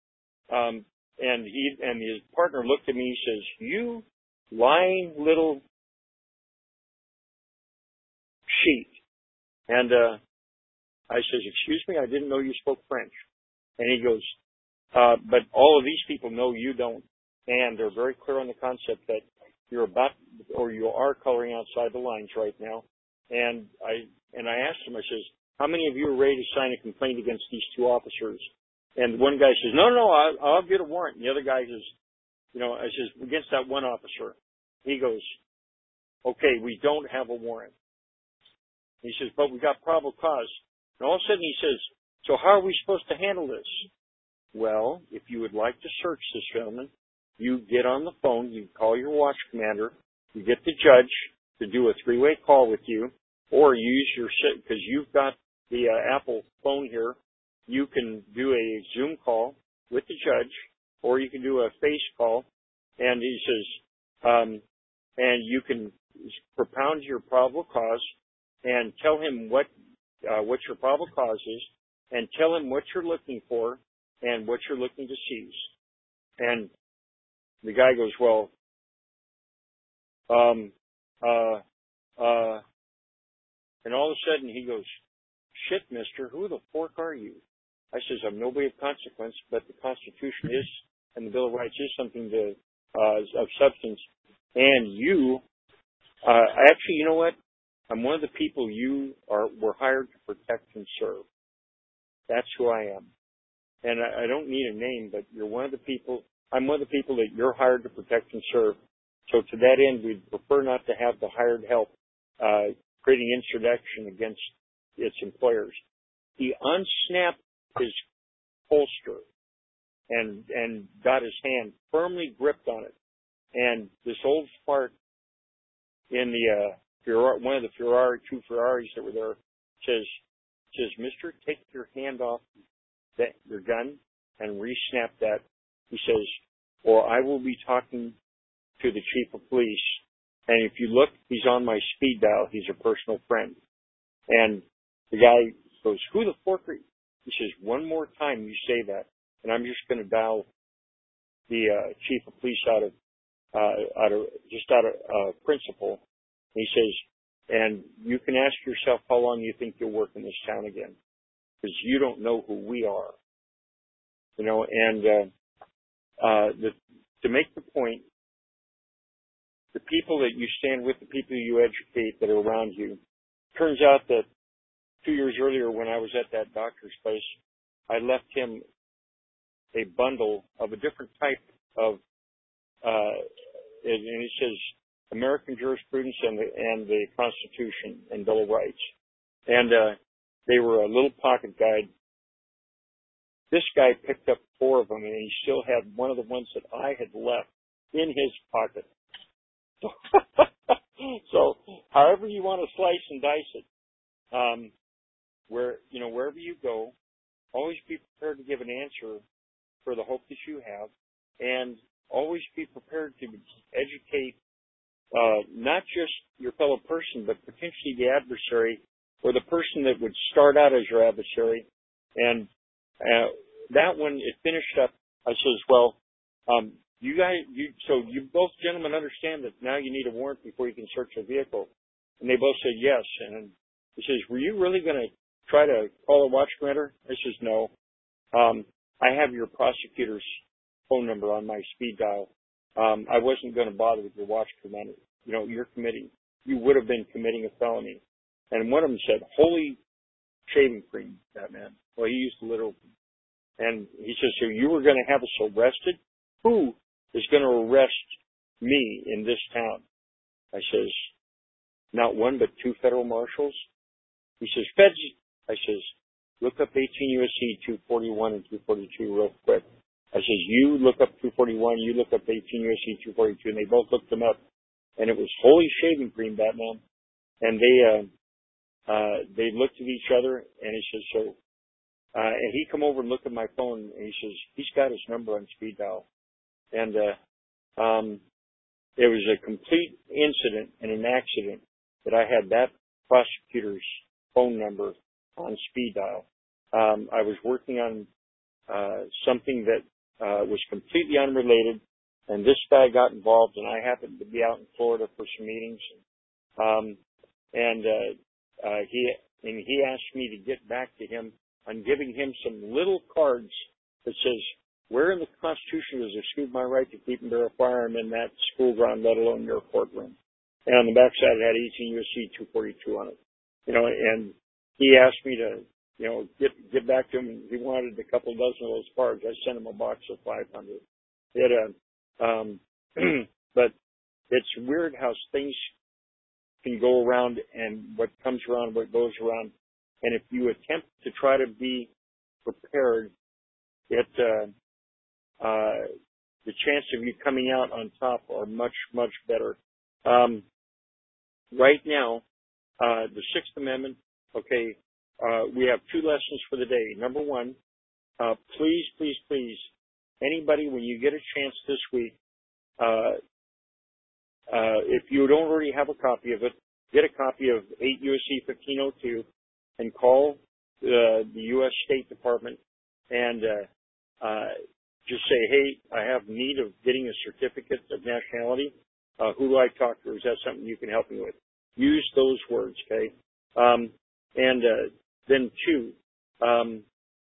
um, and he and his partner looked at me. He says, you lying little sheet. And uh, I says, excuse me, I didn't know you spoke French. And he goes, uh, but all of these people know you don't. And they're very clear on the concept that you're about, or you are coloring outside the lines right now. And I, and I asked him, I says, how many of you are ready to sign a complaint against these two officers? And one guy says, no, no, I'll, I'll get a warrant. And the other guy says, you know, I says, against that one officer. He goes, okay, we don't have a warrant. He says, but we got probable cause. And all of a sudden he says, so how are we supposed to handle this? Well, if you would like to search this gentleman, you get on the phone, you call your watch commander, you get the judge to do a three-way call with you, or you use your, because you've got the uh, Apple phone here, you can do a Zoom call with the judge, or you can do a face call, and he says, um, and you can propound your probable cause and tell him what uh, what your probable cause is, and tell him what you're looking for and what you're looking to seize. And the guy goes, well, um, uh, uh, and all of a sudden he goes, shit, mister, who the fork are you? I says, I'm nobody of consequence, but the Constitution is, and the Bill of Rights is something to, uh, of substance. And you, uh, actually, you know what? I'm one of the people you are, were hired to protect and serve. That's who I am. And I, I don't need a name, but you're one of the people, I'm one of the people that you're hired to protect and serve. So to that end, we'd prefer not to have the hired help, uh, creating insurrection against its employers. He unsnapped his holster and, and got his hand firmly gripped on it. And this old fart in the, uh, Ferrari, one of the Ferrari, two Ferraris that were there says, says, mister, take your hand off that, your gun and re-snap that. He says, or I will be talking to the chief of police. And if you look, he's on my speed dial. He's a personal friend. And the guy goes, who the fork are you? He says, one more time you say that, and I'm just going to dial the uh, chief of police out of uh, out of just out of uh, principle. He says, and you can ask yourself how long you think you'll work in this town again, because you don't know who we are, you know. And uh, uh, the, to make the point, the people that you stand with, the people you educate that are around you. Turns out that two years earlier, when I was at that doctor's place, I left him a bundle of a different type of, uh, and it says American jurisprudence and the, and the Constitution and Bill of Rights. And uh, they were a little pocket guide. This guy picked up four of them, and he still had one of the ones that I had left in his pocket. So, however you want to slice and dice it, um, where you know wherever you go, always be prepared to give an answer for the hope that you have, and always be prepared to educate uh, not just your fellow person, but potentially the adversary or the person that would start out as your adversary. And uh, that one, it finished up. I says, well, um, you guys, you, so you both gentlemen understand that now you need a warrant before you can search a vehicle. And they both said yes. And he says, were you really going to try to call a watch commander? I says, no. Um, I have your prosecutor's phone number on my speed dial. Um, I wasn't going to bother with your watch commander. You know, you're committing, you would have been committing a felony. And one of them said, holy shaving cream, that man. Well, he used the literal. And he says, so you were going to have us arrested? Who is going to arrest me in this town? I says, not one, but two federal marshals. He says, feds. I says, look up eighteen U S C two forty-one and two forty-two real quick. I says, you look up two forty-one, you look up eighteen U S C two forty-two, and they both looked them up. And it was holy shaving cream, Batman. And they, uh, uh, they looked at each other, and he says, so, uh, and he come over and looked at my phone, and he says, he's got his number on speed dial. And, uh, um, it was a complete incident and an accident that I had that prosecutor's phone number on speed dial. Um, I was working on, uh, something that, uh, was completely unrelated, and this guy got involved, and I happened to be out in Florida for some meetings. Um, and, uh, uh, he, and he asked me to get back to him on giving him some little cards that says, where in the Constitution does it exclude my right to keep and bear a firearm in that school ground, let alone your courtroom? And on the backside it had eighteen U S C two forty-two on it. You know, and he asked me to, you know, get get back to him. He wanted a couple dozen of those cards. I sent him a box of five hundred. He had a, um, but it's weird how things can go around, and what comes around, what goes around. And if you attempt to try to be prepared, it, uh, uh, the chance of you coming out on top are much, much better. Um, right now, uh, the Sixth Amendment, okay, uh, we have two lessons for the day. Number one, uh, please, please, please, anybody, when you get a chance this week, uh, uh, if you don't already have a copy of it, get a copy of eight U S C fifteen oh two and call uh, the U S State Department and uh, uh, just say, hey, I have need of getting a certificate of nationality. Uh, who do I talk to? Is that something you can help me with? Use those words, okay? Um, and uh, then two, um,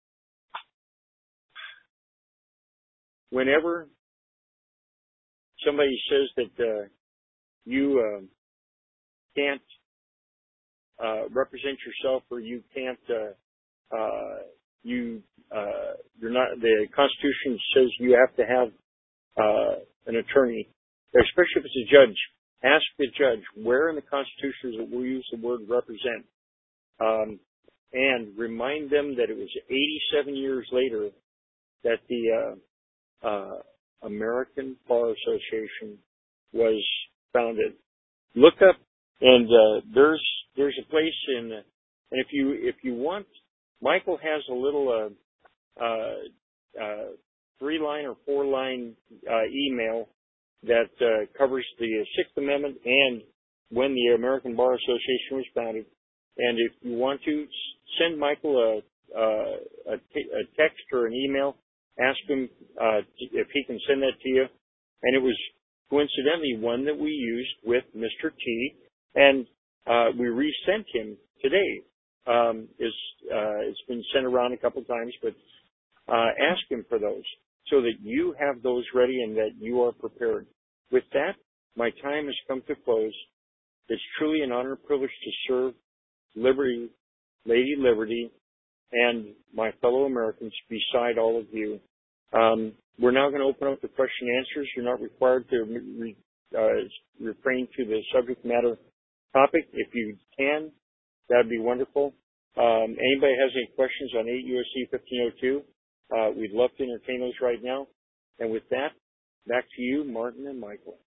whenever somebody says that uh, you uh, can't uh, represent yourself, or you can't, uh, uh, you, uh, you're not, the Constitution says you have to have uh, an attorney, especially if it's a judge. Ask the judge where in the Constitution does we use the word represent, um, and remind them that it was eighty-seven years later that the uh, uh, American Bar Association was founded. Look up, and uh, there's there's a place in, and if you if you want, Michael has a little uh, uh, uh, three line or four line uh, email that uh, covers the Sixth Amendment and when the American Bar Association was founded. And if you want to, send Michael a, a, a, t- a text or an email, ask him uh, if he can send that to you. And it was coincidentally one that we used with Mister T, and uh, we resent him today. Um, it's, uh, it's been sent around a couple times, but uh, ask him for those so that you have those ready and that you are prepared. With that, my time has come to close. It's truly an honor and privilege to serve Liberty, Lady Liberty, and my fellow Americans beside all of you. Um, we're now going to open up the question and answers. You're not required to re, uh, refrain to the subject matter topic. If you can, that would be wonderful. Um, anybody has any questions on eight U S C fifteen oh two, uh, we'd love to entertain those right now. And with that, back to you, Martin and Michael.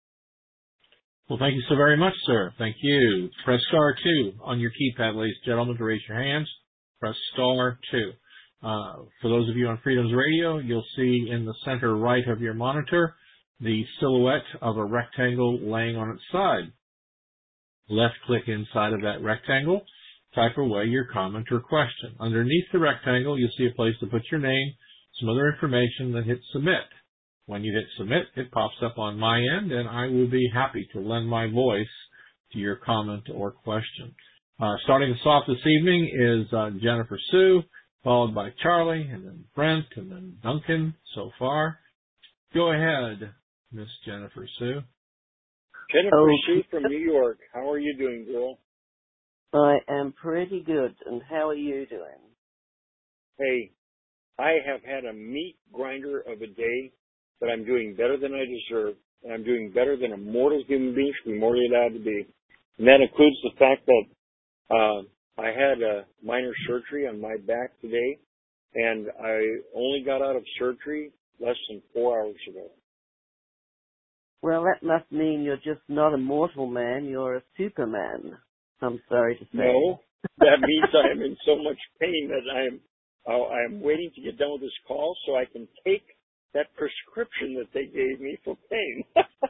Well, thank you so very much, sir. Thank you. Press star two on your keypad, ladies and gentlemen, to raise your hands. Press star two. Uh, for those of you on Freedoms Radio, you'll see in the center right of your monitor the silhouette of a rectangle laying on its side. Left-click inside of that rectangle, type away your comment or question. Underneath the rectangle, you'll see a place to put your name, some other information, then hit submit. When you hit submit, it pops up on my end, and I will be happy to lend my voice to your comment or question. Uh, starting us off this evening is uh, Jennifer Sue, followed by Charlie, and then Brent, and then Duncan so far. Go ahead, Miss Jennifer Sue. Jennifer Oh, Sue from New York. How are you doing, girl? I am pretty good, and how are you doing? Hey, I have had a meat grinder of a day, but I'm doing better than I deserve, and I'm doing better than a mortal human being should be morally allowed to be. And that includes the fact that uh, I had a minor surgery on my back today, and I only got out of surgery less than four hours ago. Well, that must mean you're just not a mortal man, you're a superman, I'm sorry to say. No, that means I am in so much pain that I am uh, I am waiting to get done with this call so I can take that prescription that they gave me for pain.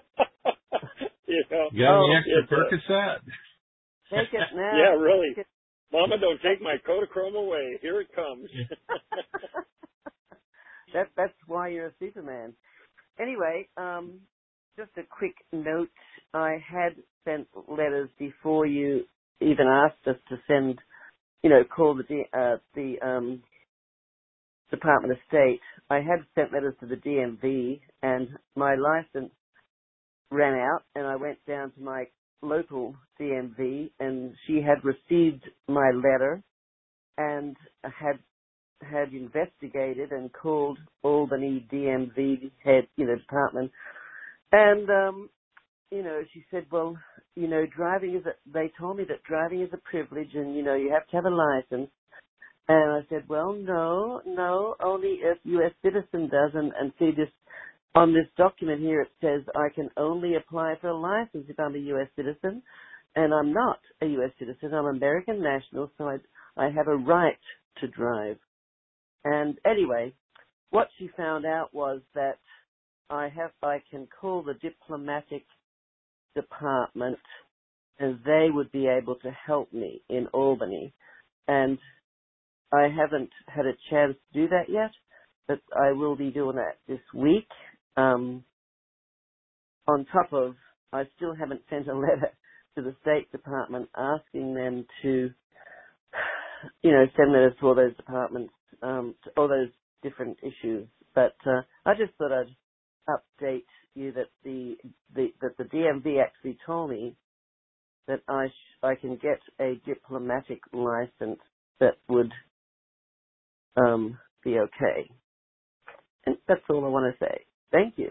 you know, You got Oh, any extra it's, uh, Percocet? Take it now. yeah, really. Take it. Mama, don't take my Kodachrome away. Here it comes. that, that's why you're a superman. Anyway, um, just a quick note. I had sent letters before you even asked us to send, you know, call the D, uh, the um, Department of State. I had sent letters to the D M V, and my license ran out, and I went down to my local D M V, and she had received my letter and had had investigated and called Albany D M V head, you know, department, and um, you know, she said, well, you know, driving is a, they told me that driving is a privilege, and you know, you have to have a license. And I said, well, no, no, only if U S citizen does. And, and see, this on this document here, it says I can only apply for a license if I'm a U S citizen, and I'm not a U S citizen. I'm American national, so I, I have a right to drive. And anyway, what she found out was that I have I can call the diplomatic department, and they would be able to help me in Albany. And I haven't had a chance to do that yet, but I will be doing that this week. Um, on top of, I still haven't sent a letter to the State Department asking them to, you know, send letters to all those departments, um, to all those different issues. But uh, I just thought I'd update you that the, the that the D M V actually told me that I sh- I can get a diplomatic license that would um, be okay. And that's all I want to say. Thank you.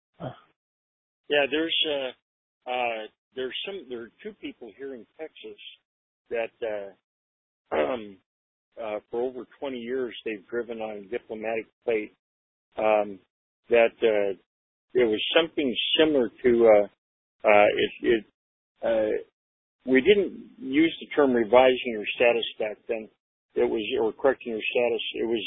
Yeah, there's uh, uh, there's some there are two people here in Texas that uh, um, uh, for over twenty years they've driven on a diplomatic plate. Um, that uh, it was something similar to uh, uh, it. it uh, we didn't use the term revising your status back then. It was or correcting your status. It was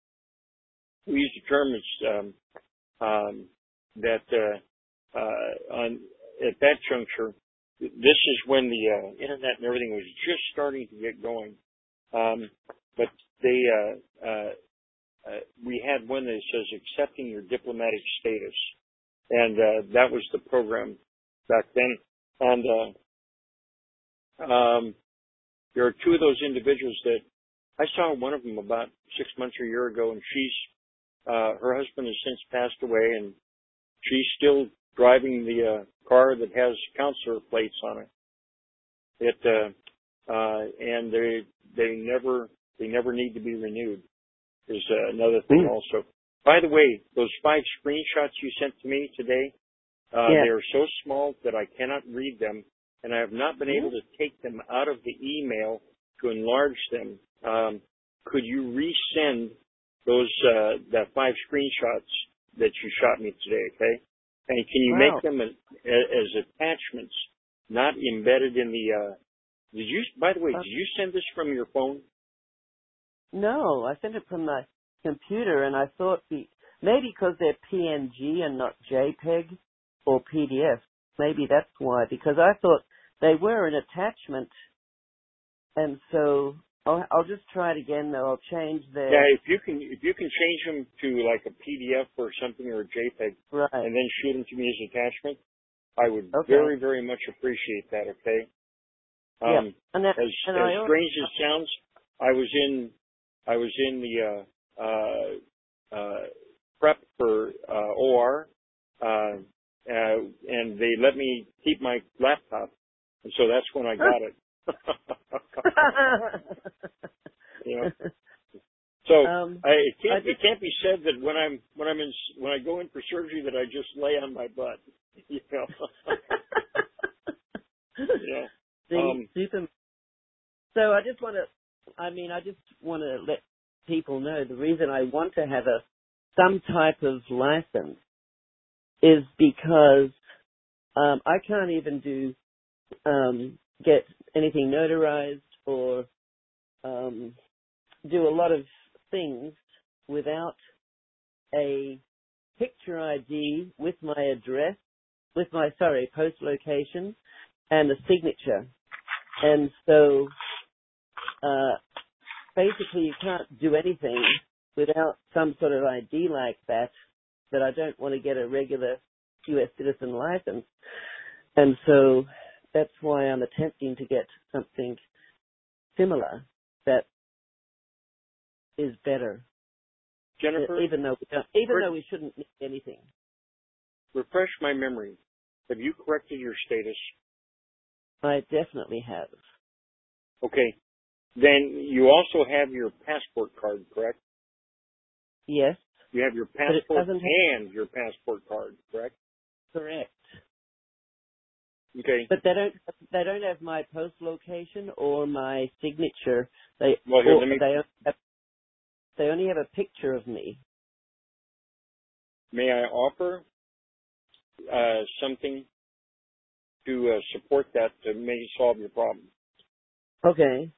we used the term as um, um, that. Uh, Uh, on at that juncture, this is when the uh, internet and everything was just starting to get going. Um, but they, uh, uh, uh, we had one that says accepting your diplomatic status, and uh, that was the program back then. And uh, um, there are two of those individuals that I saw. One of them about six months or a year ago, and she's uh, her husband has since passed away, and she's still driving the uh, car that has counselor plates on it. It uh, uh, and they they never they never need to be renewed. Is uh, another thing mm. also. By the way, those five screenshots you sent to me today, uh, yeah. they are so small that I cannot read them, and I have not been able to take them out of the email to enlarge them. Um, could you resend those uh, that five screenshots that you shot me today? Okay, and can you wow. make them as, as attachments, not embedded in the? Uh, did you? By the way, did you send this from your phone? No, I sent it from my computer, and I thought the, maybe because they're P N G and not JPEG or P D F. Maybe that's why, because I thought they were an attachment, and so I'll, I'll just try it again. Though I'll change the. Yeah, if you can, if you can change them to like a P D F or something or a JPEG, right. and then shoot them to me as attachment, I would okay. very, very much appreciate that. Okay. Um, yeah. And that, as and as I strange as it sounds, I was in. I was in the uh, uh, uh, prep for uh, O R, uh, uh, and they let me keep my laptop, and so that's when I got it. You know, so um, I, it can't I it can't be said that when I'm when I'm in when I go in for surgery that I just lay on my butt. You know. Yeah. Um, super. So I just want to. I mean, I just want to let people know the reason I want to have a some type of license is because um, I can't even do um, get anything notarized or um, do a lot of things without a picture I D with my address, with my sorry post location, and a signature, and so. Uh, Basically, you can't do anything without some sort of I D like that, that I don't want to get a regular U S citizen license. And so that's why I'm attempting to get something similar that is better. Jennifer? Even though we don't, even though we shouldn't need anything. Refresh my memory. Have you corrected your status? I definitely have. Okay. Then you also have your passport card, correct? Yes. You have your passport and your passport card, correct? Correct. Okay. But they don't they don't have my post location or my signature. They well, here, let me, they have, they only have a picture of me. May I offer uh, something to uh, support that to maybe solve your problem? Okay.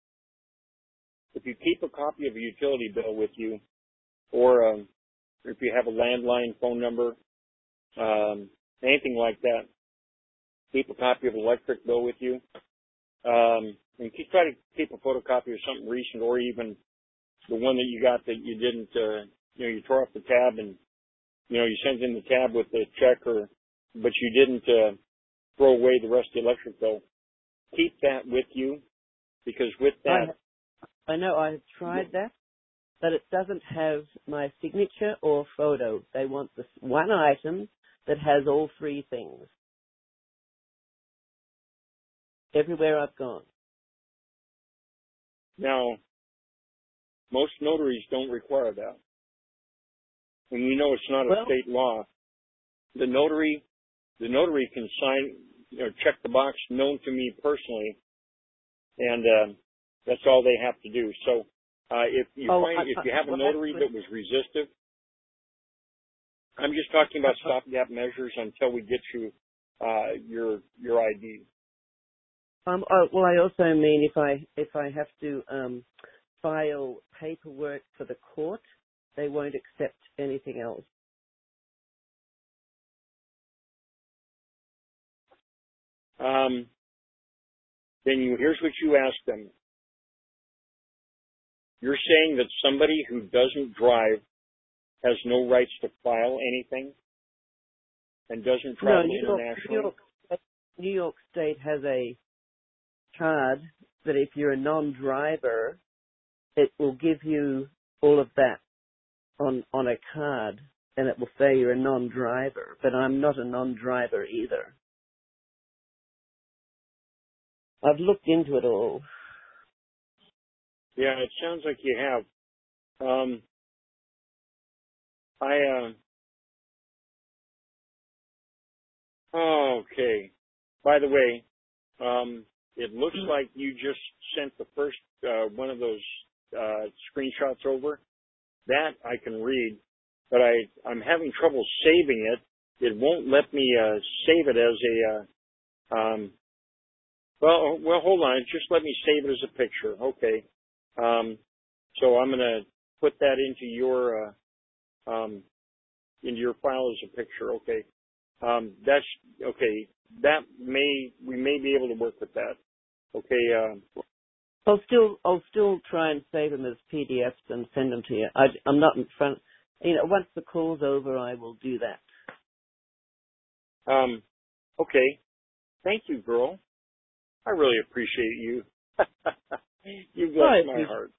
If you keep a copy of a utility bill with you, or um, if you have a landline phone number, um, anything like that, keep a copy of an electric bill with you, um, and keep, try to keep a photocopy of something recent, or even the one that you got that you didn't, uh, you know, you tore off the tab and, you know, you sent in the tab with the check, or, but you didn't uh, throw away the rest of the electric bill. Keep that with you, because with that, I, I know I have tried that, but it doesn't have my signature or photo. They want this one item that has all three things. Everywhere I've gone. Now, most notaries don't require that. And you know it's not a well, state law. The notary, the notary can sign, you know, check the box known to me personally, and uh, that's all they have to do. So, uh, if you oh, find, I, if you have a well, notary that was resistive, I'm just talking about stopgap measures until we get you uh, your your I D. Um, oh, well, I also mean if I if I have to um, file paperwork for the court, they won't accept anything else. Um, then you here's what you ask them. You're saying that somebody who doesn't drive has no rights to file anything and doesn't travel no, New York, internationally? New York, New York State has a card that if you're a non-driver, it will give you all of that on on a card, and it will say you're a non-driver. But I'm not a non-driver either. I've looked into it all. Yeah, it sounds like you have. Um, I, uh, oh, okay. By the way, um, it looks like you just sent the first, uh, one of those, uh, screenshots over. That I can read, but I, I'm having trouble saving it. It won't let me, uh, save it as a, uh, um, well, well, hold on. Just let me save it as a picture. Okay. Um, so I'm going to put that into your, uh, um, into your file as a picture. Okay. Um, that's okay. That may, we may be able to work with that. Okay. Uh, I'll still, I'll still try and save them as P D Fs and send them to you. I, I'm not in front. You know, once the call's over, I will do that. um, okay. Thank you, girl. I really appreciate you. You bless my heart.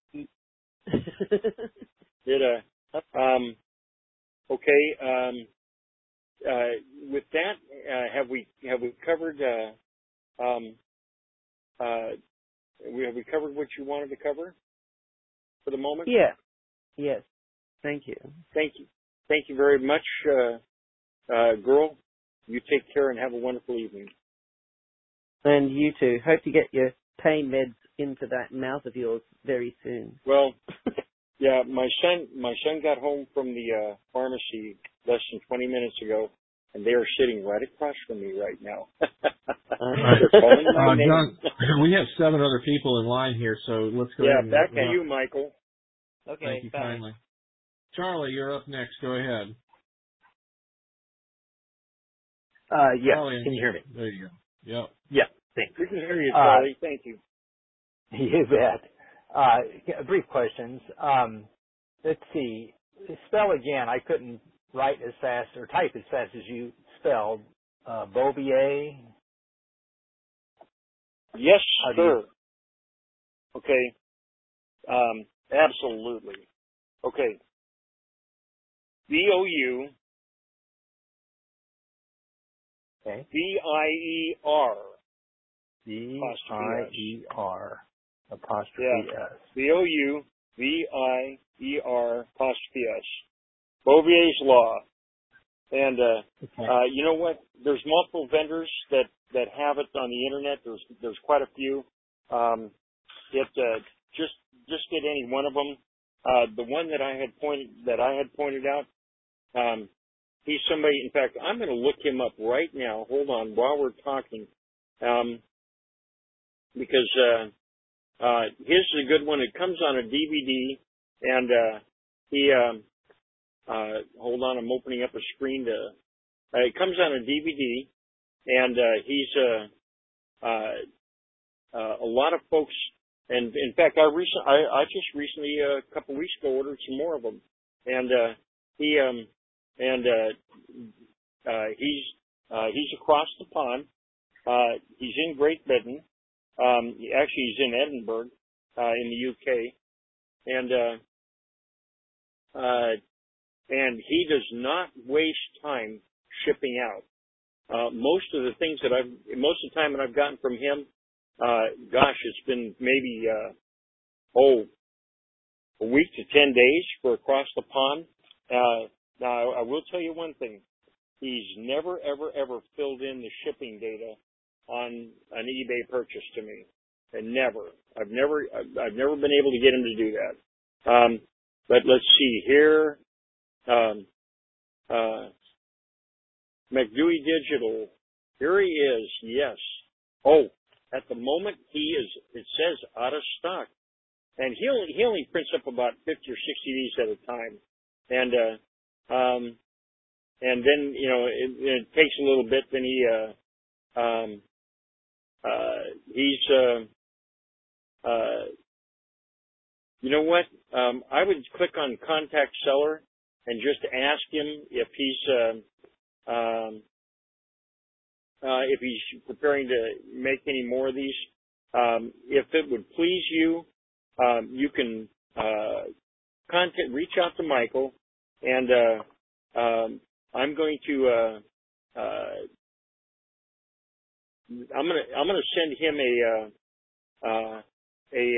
Did uh, um, okay. Um, uh, with that, uh, have we have we covered? Uh, um, uh, we have we covered what you wanted to cover for the moment? Yeah. Yes. Thank you. Thank you. Thank you very much, uh, uh, girl. You take care and have a wonderful evening. And you too. Hope to get your pain meds into that mouth of yours very soon. Well, yeah, my son, my son got home from the uh, pharmacy less than twenty minutes ago, and they are sitting right across from me right now. They're calling my uh, name. John, we have seven other people in line here, so let's go yeah, ahead and back to uh, you, Michael. Okay. Thank you bye. kindly. Charlie, you're up next. Go ahead. Uh, yes. Charlie, Can you hear me? there you go. Yep. Yeah. Thanks. We can hear you, Uh, Charlie. Thank you. You bet. Uh, brief questions. Um, let's see. Spell again. I couldn't write as fast or type as fast as you spelled. Uh, Bobier. Yes, How do sir. you- Okay. Um, absolutely. Okay. B O U Okay. B I E R. B Apostrophe I S. E R apostrophe Yeah. S. B O U B I E R apostrophe S. Bovier's Law. And, uh, Okay. uh, you know what? There's multiple vendors that, that have it on the internet. There's, there's quite a few. Um, it, uh, just, just get any one of them. Uh, the one that I had pointed, that I had pointed out, um, he's somebody, in fact, I'm going to look him up right now. Hold on while we're talking. Um, because, uh, uh, his is a good one. It comes on a D V D and, uh, he, um, uh, hold on, I'm opening up a screen to, uh, it comes on a D V D and, uh, he's, uh, uh, uh, a lot of folks, and in fact, I recent, I, I just recently, uh, a couple weeks ago ordered some more of them. And, uh, he, um, and, uh, uh, he's, uh, he's across the pond. Uh, he's in Great Britain. Um, actually, he's in Edinburgh, uh, in the U K, and uh, uh, and he does not waste time shipping out. Uh, most of the things that I've, most of the time that I've gotten from him, uh, gosh, it's been maybe uh, oh, a week to ten days for across the pond. Uh, now, I will tell you one thing: he's never, ever, ever filled in the shipping data on an eBay purchase to me. And never. I've never, I've, I've never been able to get him to do that. Um, but let's see here. Um, uh, McDewey Digital. Here he is. Yes. Oh, at the moment he is, it says out of stock. And he only, he only prints up about fifty or sixty of these at a time. And, uh, um, and then, you know, it, it takes a little bit. Then he, uh, um, uh, he's, uh, Uh, you know what? Um, I would click on contact seller, and just ask him if he's uh, um, uh, if he's preparing to make any more of these. Um, if it would please you, um, you can uh, contact, reach out to Michael, and uh, um, I'm going to uh, uh, I'm gonna I'm gonna send him a uh, uh, a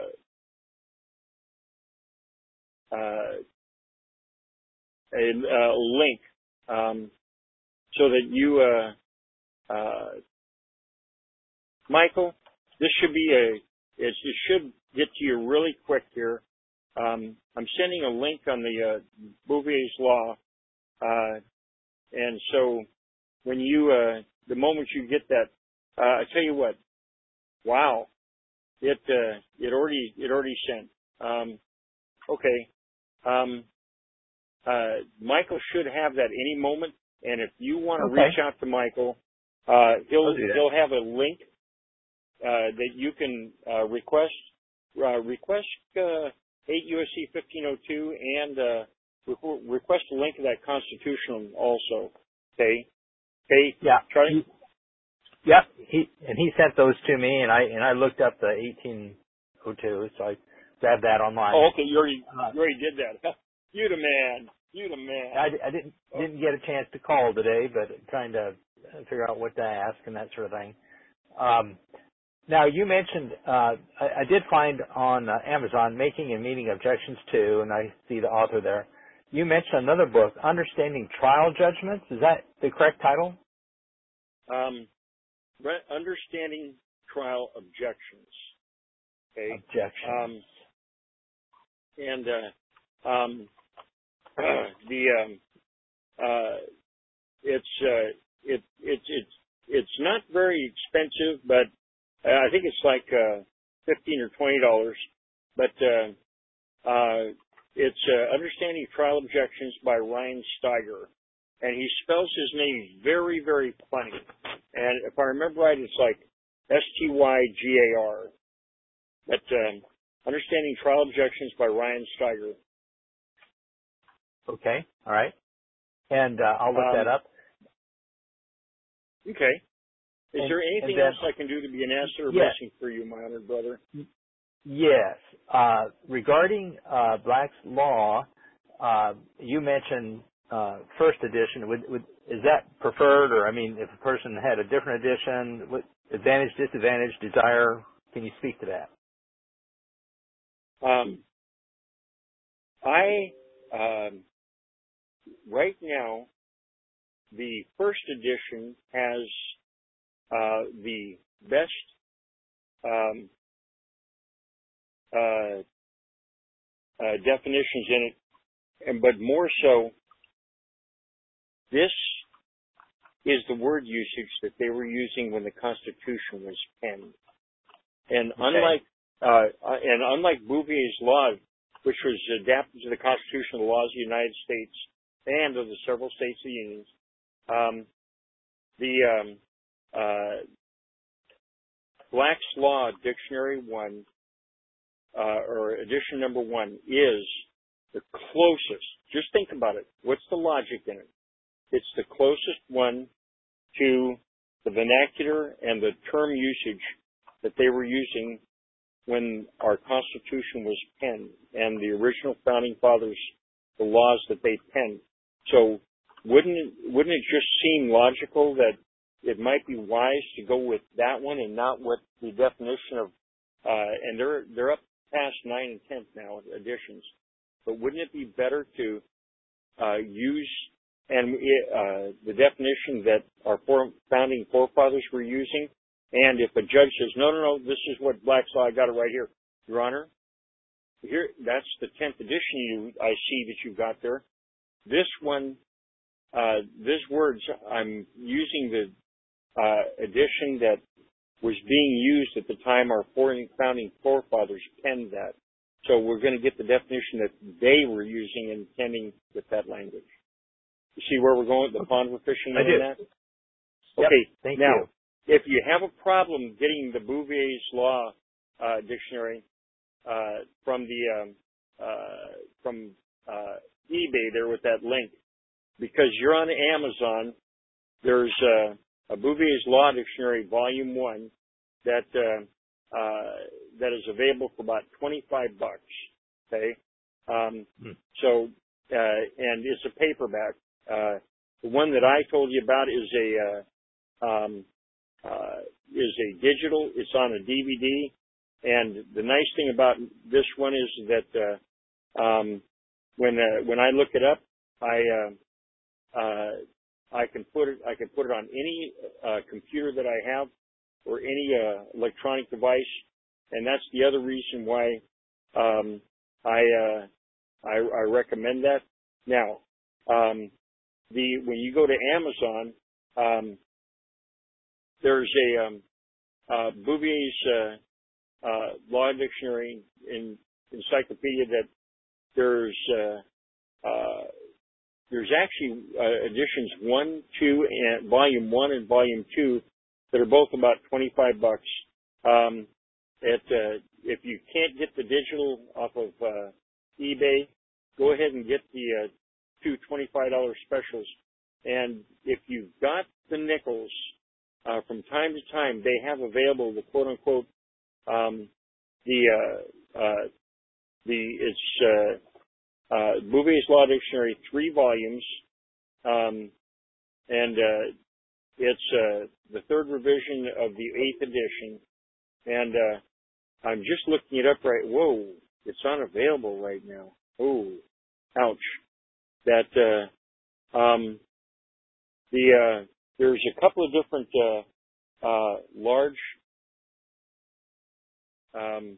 uh, uh, a, a link um, so that you uh, uh, Michael, this should be a it, it should get to you really quick here. Um, I'm sending a link on the uh, Bouvier's law, uh, and so when you uh, the moment you get that, uh, I tell you what, wow, it uh, it already it already sent. Um, okay, um, uh, Michael should have that any moment, and if you want to Okay. reach out to Michael, uh, he'll I'll do that. he'll have a link uh, that you can uh, request uh, request uh, eight U S C fifteen oh two and uh, re- request a link to that Constitution also. Okay, okay, Yeah. Charlie. He, yep. He and he sent those to me, and I and I looked up the eighteen oh two, so I grabbed that online. Oh, okay, you already Uh, you already did that. You the man. You the man. I, I didn't didn't get a chance to call today, but trying to figure out what to ask and that sort of thing. Um, now you mentioned uh, I, I did find on uh, Amazon Making and Meeting Objections To, and I see the author there. You mentioned another book, Understanding Trial Judgments. Is that the correct title? Um, re- understanding trial objections. Okay. Objections. Um, and uh, um, the um, uh, it's uh, it it's it's it's not very expensive, but uh, I think it's like uh, fifteen or twenty dollars. But uh, uh, it's uh, Understanding Trial Objections by Ryan Steiger, and he spells his name very very funny. And if I remember right, it's like S T Y G A R. But um, Understanding Trial Objections by Ryan Steiger. Okay. All right. And uh, I'll look Um, that up. Okay. Is And- there anything and then- else I can do to be an answer or Yeah. missing for you, my honored brother? Yes. Uh, regarding uh, Black's Law, uh, you mentioned uh, first edition. Would, would, is that preferred, or I mean, if a person had a different edition, what advantage, disadvantage, desire? Can you speak to that? Um, I um, right now the first edition has uh, the best um, uh, uh, definitions in it, and but more so, this is the word usage that they were using when the Constitution was penned. And Okay. unlike uh, and unlike Bouvier's law, which was adapted to the constitutional laws of the United States and of the several states of the Union, um, the um, uh, Black's Law Dictionary One uh, or edition number one is the closest. Just think about it. What's the logic in it? It's the closest one to the vernacular and the term usage that they were using when our Constitution was penned and the original founding fathers, the laws that they penned. So wouldn't it, wouldn't it just seem logical that it might be wise to go with that one and not with the definition of, uh, and they're, they're up past nine and tenth now editions, but wouldn't it be better to, uh, use and, uh, the definition that our founding forefathers were using? And if a judge says, no, no, no, this is what Black's Law, I got it right here. Your Honor, here, that's the tenth edition you, I see that you've got there. This one, uh, this words, I'm using the, uh, edition that was being used at the time our founding forefathers penned that. So we're going to get the definition that they were using and intending with that language. You see where we're going with the pond we're fishing I in do. that? Yep. Okay, Thank now, you. if you have a problem getting the Bouvier's Law uh, dictionary uh, from the um, uh, from uh, eBay there with that link, because you're on Amazon. There's uh, a Bouvier's Law Dictionary, Volume One, that uh, uh, that is available for about twenty-five bucks. Okay, um, hmm. so uh, and it's a paperback. Uh, the one that I told you about is a uh, um, uh, is a digital. It's on a D V D, and the nice thing about this one is that uh, um, when uh, when I look it up, I uh, uh, I can put it I can put it on any uh, computer that I have or any uh, electronic device, and that's the other reason why um, I, uh, I I recommend that. Now, um, the when you go to Amazon, um, there's a um, uh, Bouvier's uh, uh, Law Dictionary in encyclopedia that there's uh, uh, there's actually uh, editions one, two, and volume one and volume two that are both about twenty-five bucks. Um, at, uh, if you can't get the digital off of uh, eBay, go ahead and get the uh, two twenty-five dollar specials. And if you've got the nickels, uh, from time to time, they have available the quote-unquote um, the uh, uh, the it's uh, uh, Bouvier's Law Dictionary, three volumes, um, and uh, it's uh, the third revision of the eighth edition, and uh, I'm just looking it up right. Whoa, it's unavailable right now. Oh, ouch! That uh, um, the uh, there's a couple of different uh, uh, large um,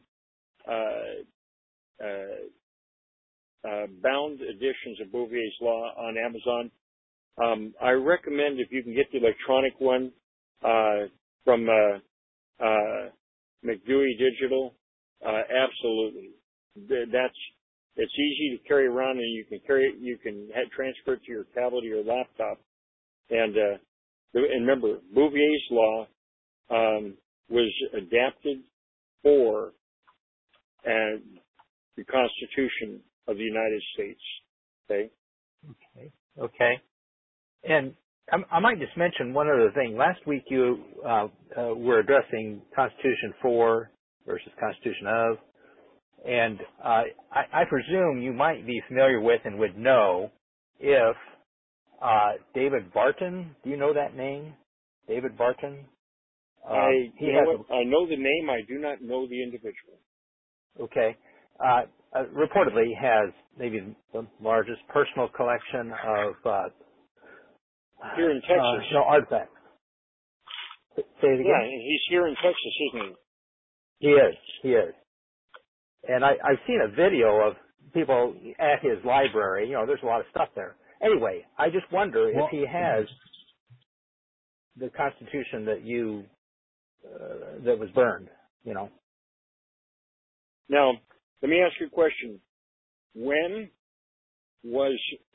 uh, uh, uh, bound editions of Bouvier's Law on Amazon. Um, I recommend if you can get the electronic one uh, from uh, uh, McDewey Digital, uh, absolutely. That's it's easy to carry around, and you can carry it. You can have, transfer it to your tablet or your laptop. And, uh, and remember, Bouvier's Law um, was adapted for uh, the Constitution of the United States. Okay. Okay. Okay. And I, I might just mention one other thing. Last week you uh, uh, were addressing Constitution for versus Constitution of, and uh, I, I presume you might be familiar with and would know if uh, David Barton. Do you know that name, David Barton? Uh, I he you know what? I know the name. I do not know the individual. Okay. Uh, uh, reportedly has maybe the largest personal collection of uh, here in Texas. Uh, no, artifacts. Say it again. Yeah, he's here in Texas, isn't he? He is. He is. And I, I've seen a video of people at his library. You know, there's a lot of stuff there. Anyway, I just wonder well, if he has the Constitution that you uh, that was burned. You know. Now, let me ask you a question. When was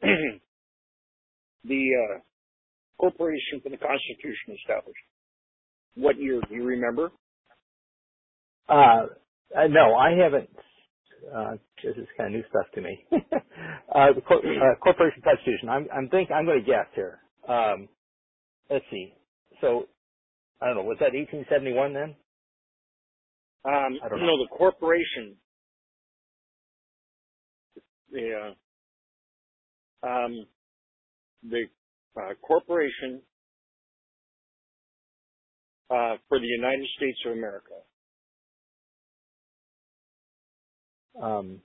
the uh, Corporation for the Constitution established? What year? Do you remember? Uh, uh, no, I haven't. Uh, this is kind of new stuff to me. uh, the Cor- uh, Corporation Constitution. I'm, I'm think I'm going to guess here. Um, let's see. So, I don't know. Was that eighteen seventy-one then? Um, I don't know. No, the corporation. The uh, um, the uh, corporation uh, for the United States of America. Um,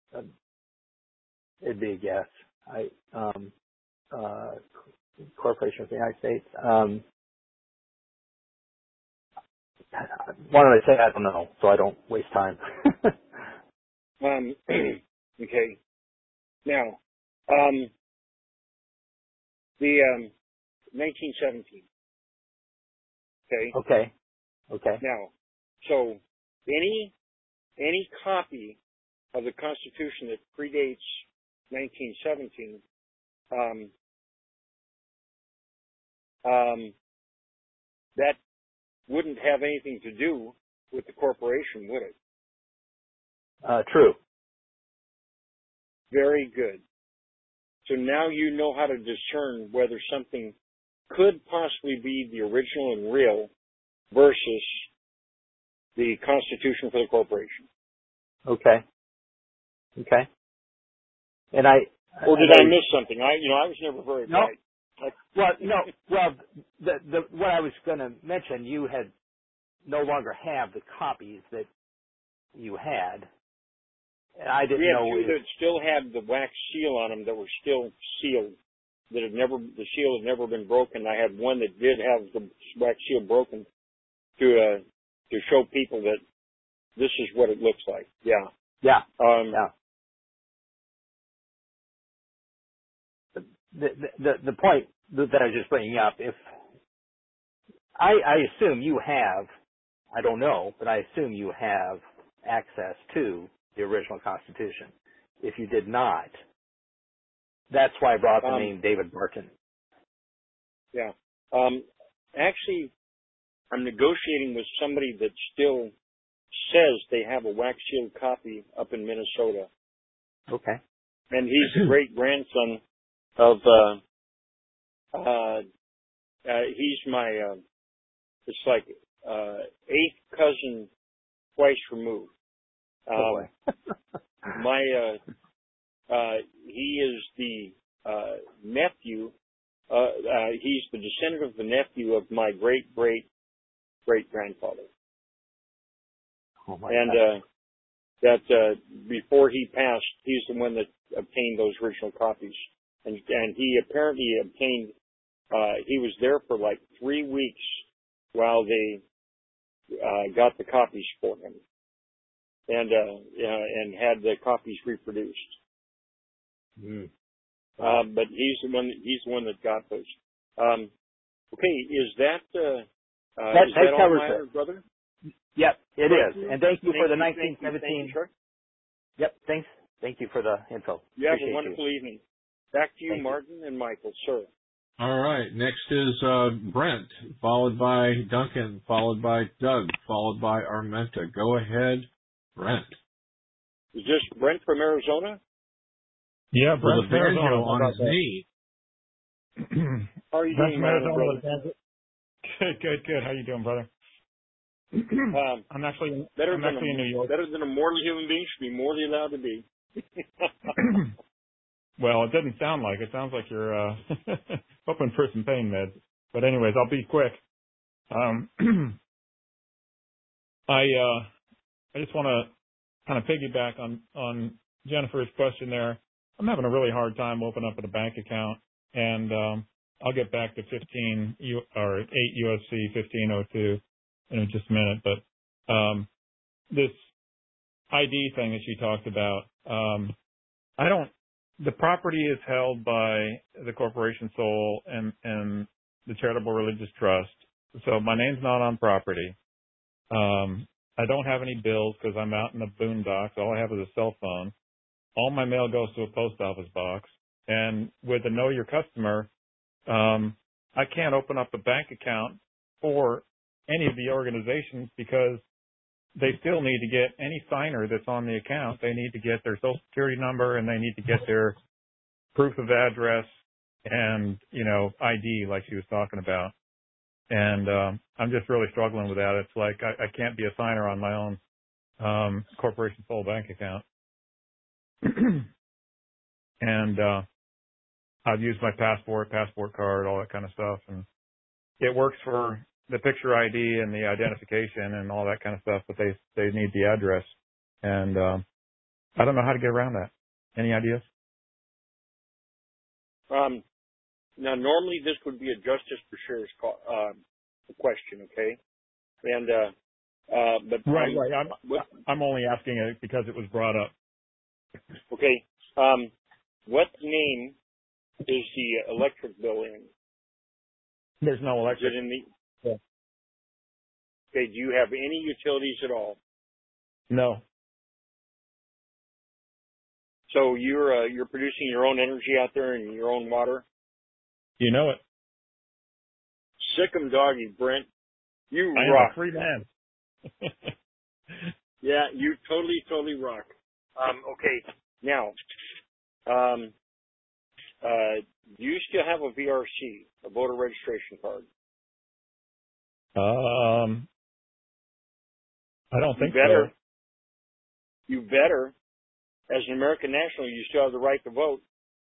it'd be a guess. I um, uh, Corporation of the United States. Um, why don't I say I don't know, so I don't waste time. um, okay. Now, um, the um, nineteen seventeen. Okay. Okay. Okay. Now, so any any copy of the Constitution that predates nineteen seventeen, um, um, that wouldn't have anything to do with the corporation, would it? Uh, true. Very good. So now you know how to discern whether something could possibly be the original and real versus the Constitution for the corporation. Okay. Okay. And I. Or did I, I miss something? I, you know, I was never very no. bright. I, Well, no. Well, the the what I was going to mention, you had no longer have the copies that you had. And I didn't we had know two if, that still had the wax seal on them that were still sealed. That had never, the seal had never been broken. I had one that did have the wax seal broken to uh, to show people that this is what it looks like. Yeah. Yeah. Um, yeah. The, the the point that I was just bringing up, if I, I assume you have, I don't know, but I assume you have access to the original Constitution. If you did not, that's why I brought the um, name David Barton. Yeah. Um, actually, I'm negotiating with somebody that still says they have a wax sealed copy up in Minnesota. Okay. And he's the great grandson of, uh, uh, uh, he's my, uh, it's like, uh, eighth cousin twice removed. Um, oh my, uh, uh, he is the, uh, nephew, uh, uh, he's the descendant of the nephew of my great, great, great grandfather. oh my and, God. uh, that, uh, before he passed, he's the one that obtained those original copies. And, and he apparently obtained, uh, he was there for like three weeks while they, uh, got the copies for him. And, uh, uh and had the copies reproduced. Mm. Uh, but he's the one, he's the one that got those. Um, okay, is that, uh, uh, that, is that that all, covers Myler, it. brother? Yep, it Thank is. you. And thank you Thank for the you, nineteen thank you, seventeen. thank you, sir. Yep, thanks. Thank you for the info. You have Appreciate a wonderful you. evening. Back to you, Thank Martin and Michael, sir. All right. Next is uh, Brent, followed by Duncan, followed by Doug, followed by Armenta. Go ahead, Brent. Is this Brent from Arizona? Yeah, With Brent a from banjo Arizona. on his knee. How are you Brent doing, from man, Arizona. brother? with banjo. Good, good, good. How you doing, brother? Um, I'm actually better I'm than actually a, in New York. Better than a mortal human being should be morally allowed to be. Well, it doesn't sound like it. Sounds like you're uh, hoping for some pain meds. But anyways, I'll be quick. Um, I uh, I just want to kind of piggyback on on Jennifer's question there. I'm having a really hard time opening up a bank account, and um, I'll get back to fifteen U, or eight U S C fifteen oh two in just a minute. But um, this I D thing that she talked about, um, I don't. The property is held by the corporation sole and and the charitable religious trust, so my name's not on property. Um, I don't have any bills because I'm out in the boondocks. All I have is a cell phone. All my mail goes to a post office box. And with the Know Your Customer, um, I can't open up a bank account for any of the organizations because they still need to get any signer that's on the account. They need to get their social security number and they need to get their proof of address and, you know, I D like she was talking about. And um, I'm just really struggling with that. It's like I, I can't be a signer on my own um, corporation sole bank account. And uh, I've used my passport, passport card, all that kind of stuff, and it works for the picture I D and the identification and all that kind of stuff. But they they need the address, and um, I don't know how to get around that. Any ideas? Um, now, normally this would be a justice for shares call, uh, question, okay? And uh, uh, but Right, I'm, right. I'm what, I'm only asking it because it was brought up. okay. Um, what name is the electric bill in? There's no Is electric. it in the? Yeah. Okay. Do you have any utilities at all? No. So you're uh, you're producing your own energy out there and your own water. You know it. Sick 'em doggy, Brent. You I am rock. a free man. Yeah, you totally, totally rock. Um, okay, now, um, uh, do you still have a V R C, a voter registration card? Um, I don't think you better, so. You better. As an American national, you still have the right to vote.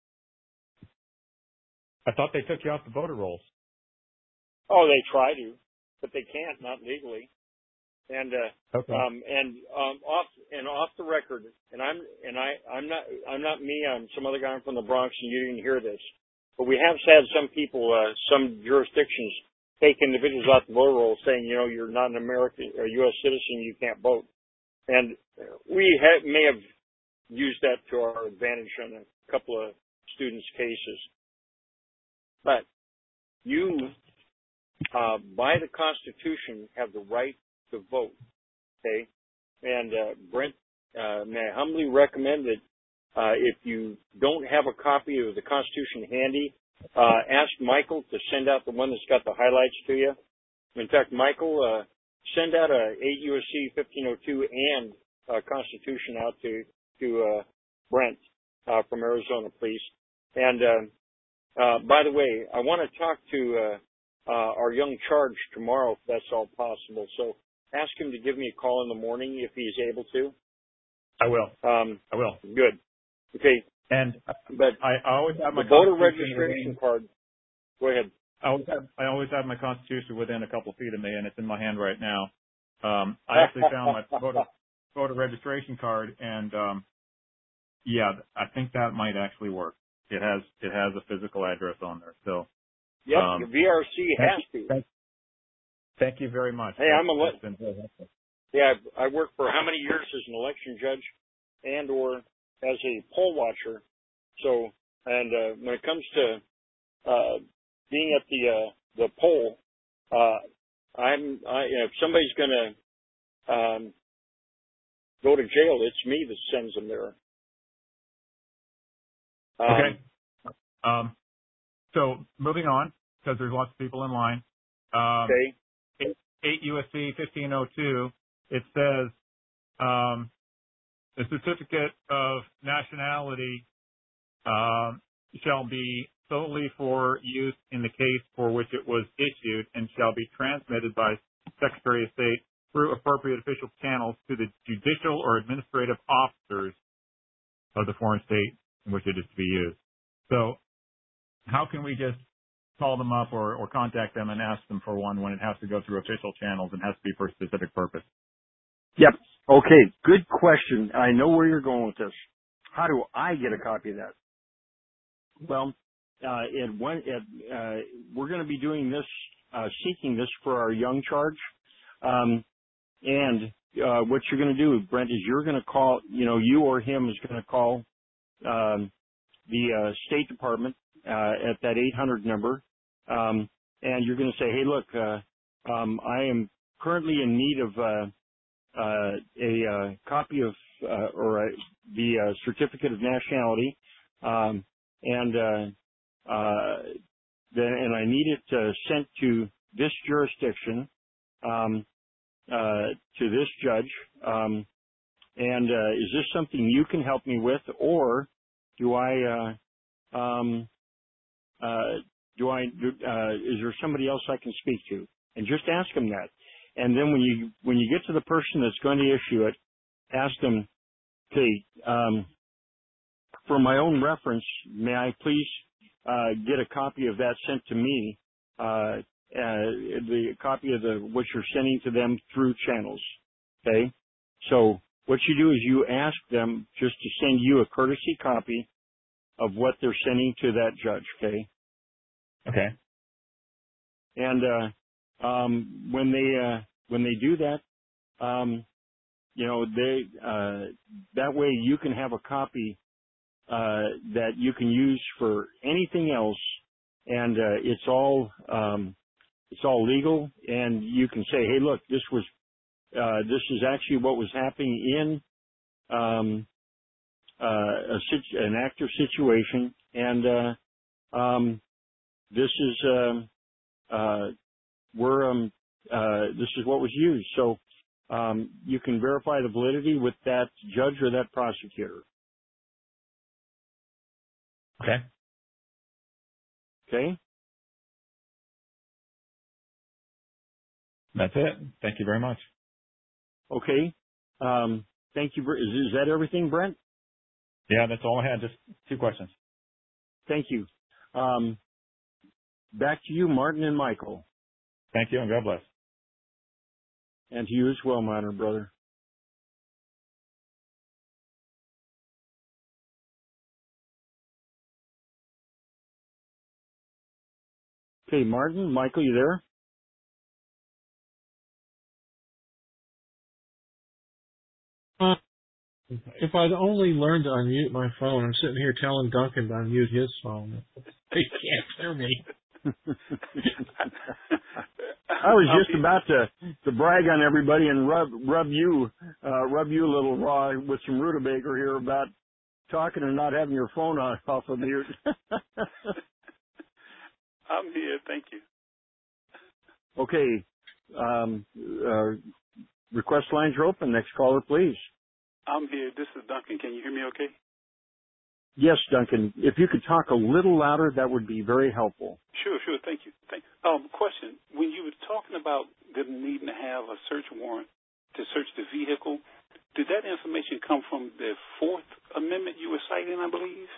I thought they took you off the voter rolls. Oh, they try to, but they can't, not legally. And uh, okay. um, and um, off and off the record, and I'm and I I'm not I'm not me. I'm some other guy. I'm from the Bronx, and you didn't hear this, but we have had some people, uh, some jurisdictions take individuals off the voter roll, saying, you know, you're not an American or U S citizen, you can't vote. And we ha- may have used that to our advantage on a couple of students' cases. But you, uh, by the Constitution, have the right to vote, okay? And uh, Brent, uh, may I humbly recommend that uh, if you don't have a copy of the Constitution handy, uh, ask Michael to send out the one that's got the highlights to you. In fact, Michael, uh, send out a eight U S C fifteen oh two and uh, Constitution out to to uh, Brent uh, from Arizona, please. And uh, uh, by the way, I want to talk to uh, uh, our young charge tomorrow, if that's all possible. So ask him to give me a call in the morning if he's able to. I will. Um, I will. Good. Okay. And but I always have my the voter Constitution registration within, card. Go ahead. I always have I always have my Constitution within a couple feet of me, and it's in my hand right now. Um, I actually found my voter voter registration card, and um, yeah, I think that might actually work. It has it has a physical address on there, so. Yep, um, the V R C has to. Thank, thank you very much. Hey, That's, I'm a le- that's been very helpful. yeah. I worked for how many years as an election judge, and or as a poll watcher. So, and uh, when it comes to uh, being at the uh, the poll, uh, I'm I, if somebody's going to um, go to jail, it's me that sends them there. Um, Okay. Um, so moving on, because there's lots of people in line. Um, okay. eight U S C fifteen oh two, it says um, the certificate of nationality um, shall be solely for use in the case for which it was issued and shall be transmitted by Secretary of State through appropriate official channels to the judicial or administrative officers of the foreign state in which it is to be used. So how can we just call them up or, or contact them and ask them for one when it has to go through official channels and has to be for a specific purpose? Yep. Okay. Good question. I know where you're going with this. How do I get a copy of that? Well, uh, at one, at, uh, we're going to be doing this, uh, seeking this for our young charge. Um, and, uh, what you're going to do, Brent, is you're going to call, you know, you or him is going to call, um, the, uh, State Department, uh, at that eight hundred number. Um, and you're going to say, hey, look, uh, um, I am currently in need of, uh, uh, a, uh, copy of, uh, or a, the, uh, certificate of nationality. Um, and, uh, uh, then, and I need it uh, sent to this jurisdiction, um, uh, to this judge. Um, and uh, is this something you can help me with, or do I, uh, um, uh, do I, do, uh, is there somebody else I can speak to? And just ask them that. And then when you when you get to the person that's going to issue it, ask them, okay, um, for my own reference, may I please uh, get a copy of that sent to me, uh, uh, the copy of the what you're sending to them through channels. Okay, so what you do is you ask them just to send you a courtesy copy of what they're sending to that judge. Okay. Okay. And uh, um, when they uh, when they do that, um, you know, they uh, that way you can have a copy uh, that you can use for anything else, and uh, it's all um, it's all legal. And you can say, hey, look, this was uh, this is actually what was happening in um, uh, a situ- an active situation, and uh, um, this is. Um, uh, We're, um, uh, this is what was used. So, um, you can verify the validity with that judge or that prosecutor. Okay. Okay? That's it. Thank you very much. Okay. Um, thank you. Is, is that everything, Brent? Yeah, that's all I had. Just two questions. Thank you. Um, back to you, Martin and Michael. Thank you, and God bless. And to you as well, my honor brother. Okay, Martin, Michael, you there? Uh, if I'd only learned to unmute my phone, I'm sitting here telling Duncan to unmute his phone. He can't hear me. I was just about to to brag on everybody and rub rub you uh, rub you a little raw with some rutabaga here about talking and not having your phone on off of mute. I'm here. Thank you. Okay. Um, uh, request lines are open. Next caller, please. I'm here. This is Duncan. Can you hear me okay? Yes, Duncan. If you could talk a little louder, that would be very helpful. Sure, sure. Thank you. Thank Um, question. When you were talking about them needing to have a search warrant to search the vehicle, did that information come from the Fourth Amendment you were citing, I believe?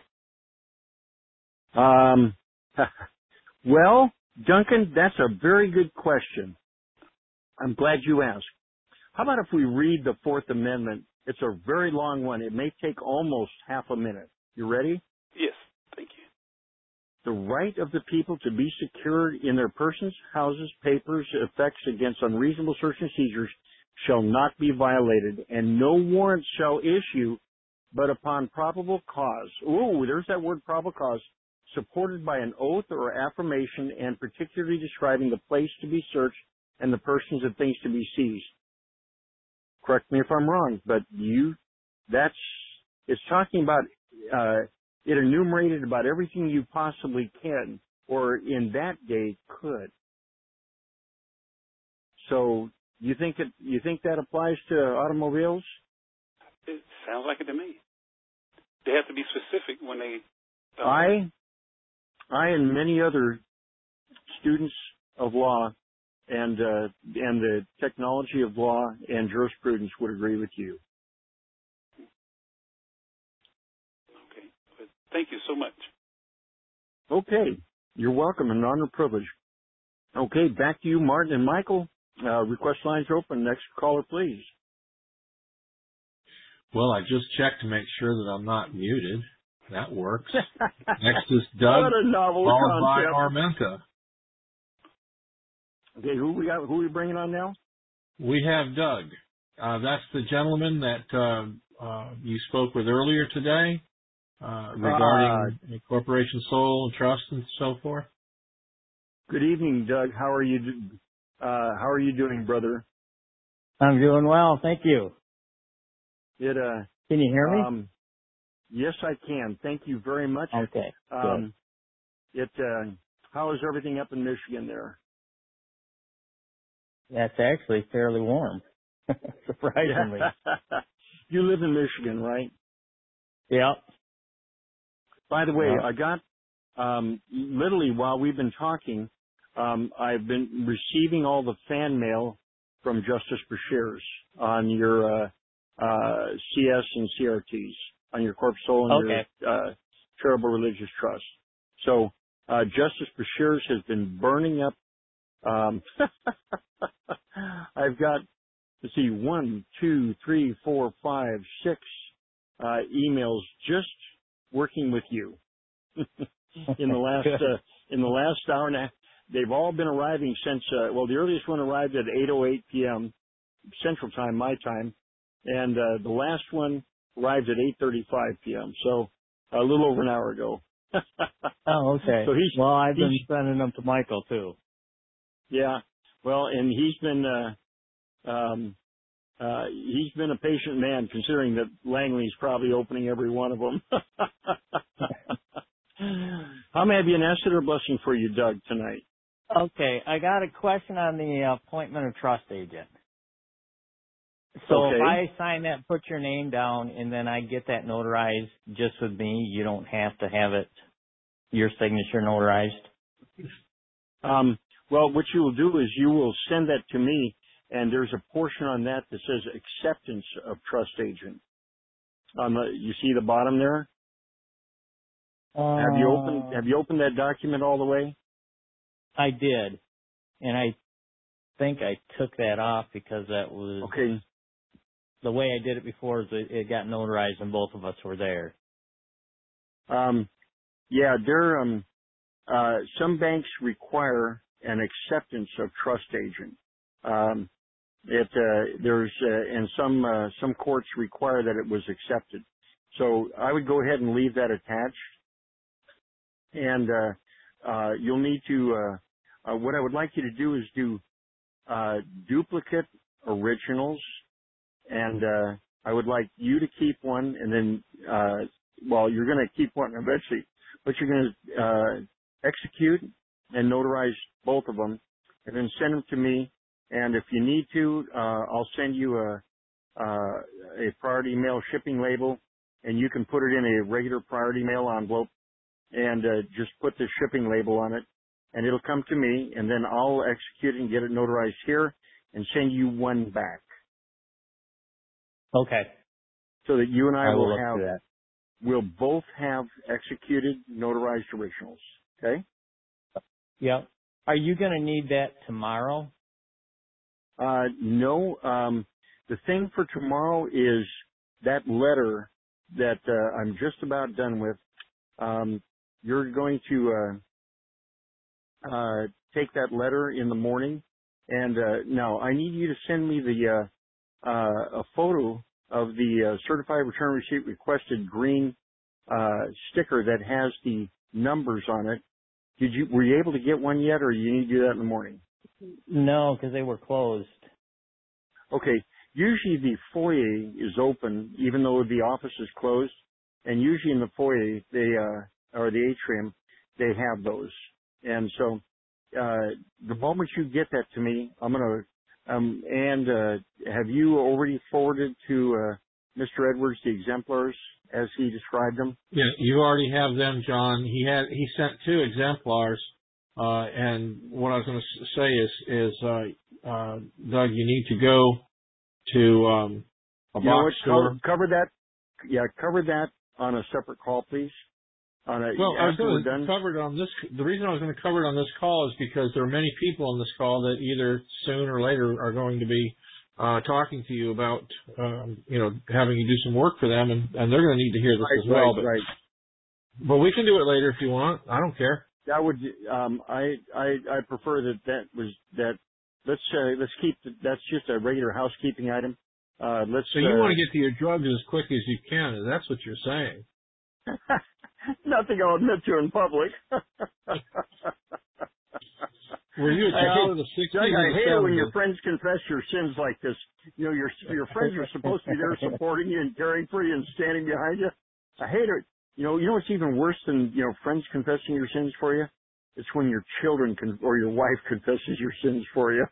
Um, well, Duncan, that's a very good question. I'm glad you asked. How about if we read the Fourth Amendment? It's a very long one. It may take almost half a minute. You ready? Yes. Thank you. The right of the people to be secured in their persons, houses, papers, effects against unreasonable search and seizures shall not be violated, and no warrant shall issue but upon probable cause. Ooh, there's that word, probable cause, supported by an oath or affirmation and particularly describing the place to be searched and the persons and things to be seized. Correct me if I'm wrong, but you, that's, it's talking about, uh, it enumerated about everything you possibly can, or in that day could. So, you think it, you think that applies to automobiles? It sounds like it to me. They have to be specific when they. Uh, I, I and many other students of law and uh, and the technology of law and jurisprudence would agree with you. Okay. But thank you so much. Okay. You're welcome. An honor, privilege. Okay. Back to you, Martin and Michael. Uh, request lines are open. Next caller, please. Well, I just checked to make sure that I'm not muted. That works. Next is Doug, what a novel followed by concept. Armenta. Okay, who we got? Who are we bringing on now? We have Doug. Uh, that's the gentleman that uh, uh, you spoke with earlier today uh, regarding uh, corporation sole and trust and so forth. Good evening, Doug. How are you? Uh, how are you doing, brother? I'm doing well, thank you. It. Uh, Can you hear me? Um, yes, I can. Thank you very much. Okay. Um, it. Uh, how is everything up in Michigan there? That's actually fairly warm, surprisingly. You live in Michigan, right? Yep. By the way, Yep. I got, um, literally while we've been talking, um, I've been receiving all the fan mail from Justice Beshears on your uh, uh, C S and C R Ts, on your corpus sole and okay. your uh, charitable religious trust. So uh, Justice Beshears has been burning up. Um, I've got, let's see, one, two, three, four, five, six uh, emails just working with you in the last uh, in the last hour and a half. They've all been arriving since. Uh, well, the earliest one arrived at eight oh eight p.m. Central Time, my time, and uh, the last one arrived at eight thirty-five p.m. So a little over an hour ago. Oh, okay. So he's, well, I've been he's, sending them to Michael too. Yeah. Well, and he's been uh, um, uh, he's been a patient man, considering that Langley's probably opening every one of them. How may I be an asset or blessing for you, Doug, tonight? Okay, I got a question on the appointment of trust agent. So okay. if I sign that, put your name down, and then I get that notarized just with me, you don't have to have it, your signature notarized? Um, well, what you will do is you will send that to me, and there's a portion on that that says acceptance of trust agent. On the, you see the bottom there? Uh, have you opened Have you opened that document all the way? I did, and I think I took that off because that was okay. The way I did it before is it, it got notarized and both of us were there. Um, yeah, there. Um, uh, some banks require an acceptance of trust agent. Um, it uh, there's uh, and some uh, some courts require that it was accepted. So I would go ahead and leave that attached. And uh, uh, you'll need to, uh, uh, what I would like you to do is do uh, duplicate originals, and uh, I would like you to keep one, and then, uh, well, you're going to keep one eventually, but you're going to uh, execute and notarize both of them, and then send them to me. And if you need to, uh, I'll send you a, uh, a priority mail shipping label, and you can put it in a regular priority mail envelope, and uh, just put the shipping label on it, and it'll come to me, and then I'll execute it and get it notarized here and send you one back. Okay. So that you and I, I will, will look have, for that. we'll both have executed notarized originals. Okay? Yep. Are you going to need that tomorrow? Uh, no. Um, the thing for tomorrow is that letter that uh, I'm just about done with. Um, you're going to uh, uh, take that letter in the morning, and uh, now I need you to send me the uh, uh, a photo of the uh, certified return receipt requested green uh, sticker that has the numbers on it. Did you were you able to get one yet, or you need to do that in the morning? No, because they were closed. Okay. Usually the foyer is open, even though the office is closed, and usually in the foyer they uh, or the atrium they have those. And so uh, the moment you get that to me, I'm gonna um, and uh, have you already forwarded to uh, Mister Edwards the exemplars as he described them? Yeah, you already have them, John. He had he sent two exemplars, uh, and what I was going to say is is uh, uh, Doug, you need to go to um, a you know box what? store. Cover, cover that. Yeah, cover that on a separate call, please. On a, well, I was after going we're to done. cover it on this. The reason I was going to cover it on this call is because there are many people on this call that either soon or later are going to be uh, talking to you about, um, you know, having you do some work for them, and, and they're going to need to hear this right, as well. Right, but, right. but we can do it later if you want. I don't care. That would. Um, I, I I prefer that that was that. Let's uh, let's keep the, that's just a regular housekeeping item. Uh, let's. So you uh, want to get to your drugs as quick as you can, and that's what you're saying. Nothing I'll admit to in public. Were you a child of the sixties? Doug, I or hate it when your seventies? friends confess your sins like this. You know, your your friends are supposed to be there supporting you and caring for you and standing behind you. I hate it. You know, you know what's even worse than, you know, friends confessing your sins for you? It's when your children con- or your wife confesses your sins for you.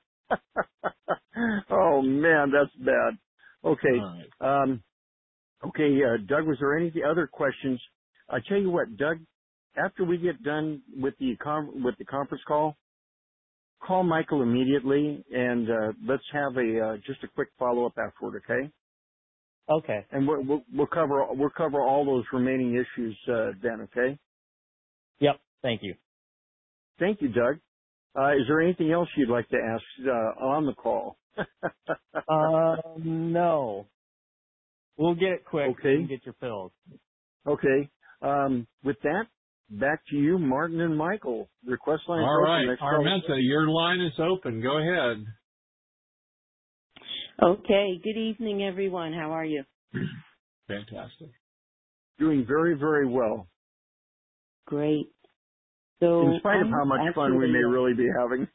Oh man, that's bad. Okay. Right. Um, okay, uh, Doug, was there any other questions? I tell you what, Doug, after we get done with the com- with the conference call, call Michael immediately, and uh, let's have a uh, just a quick follow up afterward, okay? Okay. And we'll, we'll, we'll cover we'll cover all those remaining issues uh, then, okay? Yep. Thank you. Thank you, Doug. Uh, is there anything else you'd like to ask uh, on the call? uh, no. We'll get it quick. Okay. You can get your pills. Okay. Um, with that, back to you, Martin and Michael. Request line is All open. right. Next call. Armenta, your line is open. Go ahead. Okay. Good evening, everyone. How are you? Fantastic. Doing very, very well. Great. So, in spite of I'm how much actually, fun we may really be having.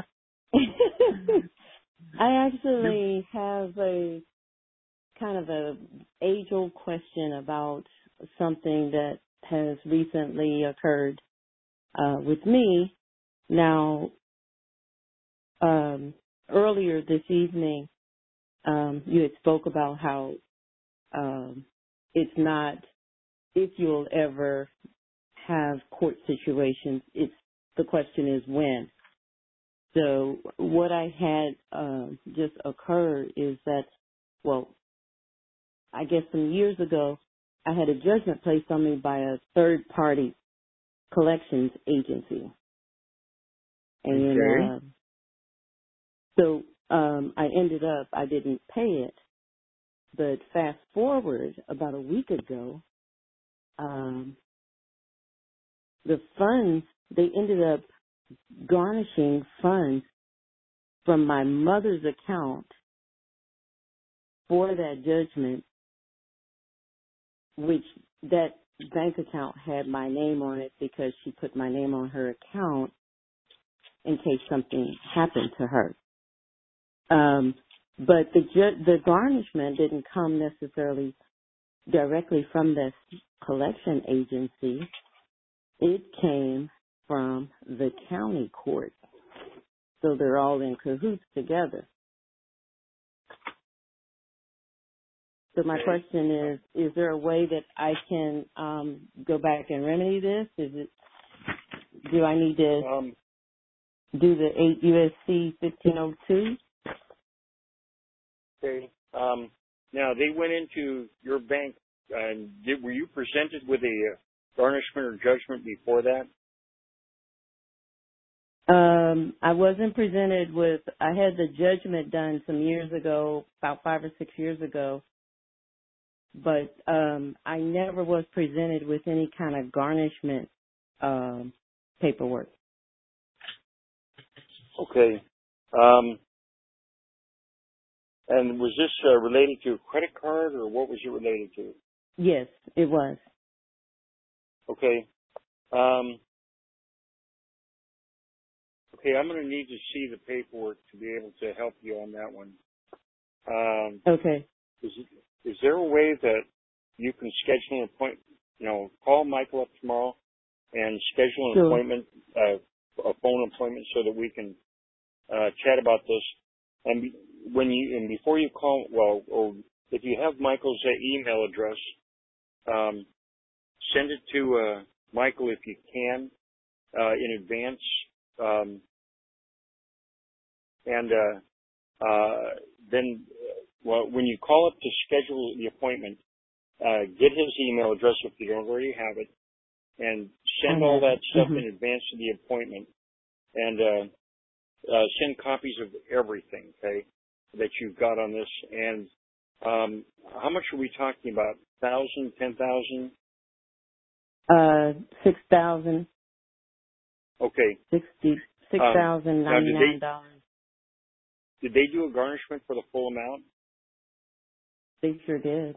I actually have a kind of a age-old question about something that has recently occurred uh, with me. Now, um, earlier this evening, um, you had spoke about how um, it's not if you'll ever have court situations. It's the question is when. So what I had uh, just occurred is that, well, I guess some years ago, I had a judgment placed on me by a third-party collections agency. And Okay. uh, so um, I ended up, I didn't pay it. But fast forward about a week ago, um, the funds, they ended up garnishing funds from my mother's account for that judgment, which that bank account had my name on it because she put my name on her account in case something happened to her. Um, but the ju- the garnishment didn't come necessarily directly from this collection agency. It came from the county court. So they're all in cahoots together. So my question is, is there a way that I can um, go back and remedy this? Is it, do I need to Um, do the eight U S C fifteen oh two? okay. Um, now they went into your bank. And did, were you presented with a uh, garnishment or judgment before that? Um, I wasn't presented with, I had the judgment done some years ago, about five or six years ago, but um, I never was presented with any kind of garnishment um, paperwork. Okay. Um, and was this uh, related to a credit card, or what was it related to? Yes, it was. Okay. Um, okay, I'm going to need to see the paperwork to be able to help you on that one. Um, Okay. is, is there a way that you can schedule an appointment, you know, call Michael up tomorrow and schedule an Sure. appointment, uh, a phone appointment so that we can uh, chat about this? And be, when you, and before you call, well, or if you have Michael's uh, email address, um, send it to uh, Michael if you can uh, in advance. Um, and uh, uh, then, uh, well, when you call up to schedule the appointment, uh, get his email address if you don't already have it, and send all that stuff mm-hmm. in advance of the appointment, and uh, uh, send copies of everything, okay, that you've got on this. And um, how much are we talking about? Thousand, ten thousand? Uh, six thousand. Okay. Sixty six thousand ninety nine dollars. Did they do a garnishment for the full amount? They sure did.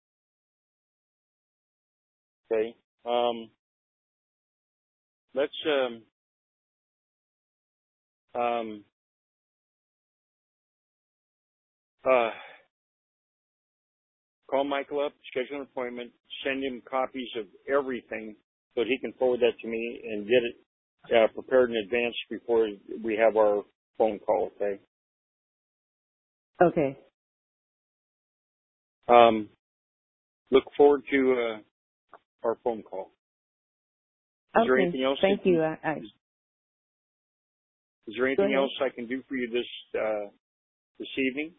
Okay. Um, let's um, um, uh, call Michael up, schedule an appointment, send him copies of everything so that he can forward that to me and get it uh, prepared in advance before we have our phone call. Okay. Okay. Um, look forward to uh, our phone call. Is okay. there anything else? Thank you. Can, I, I, is there anything else I can do for you this uh, this evening?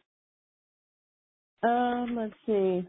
Um, let's see.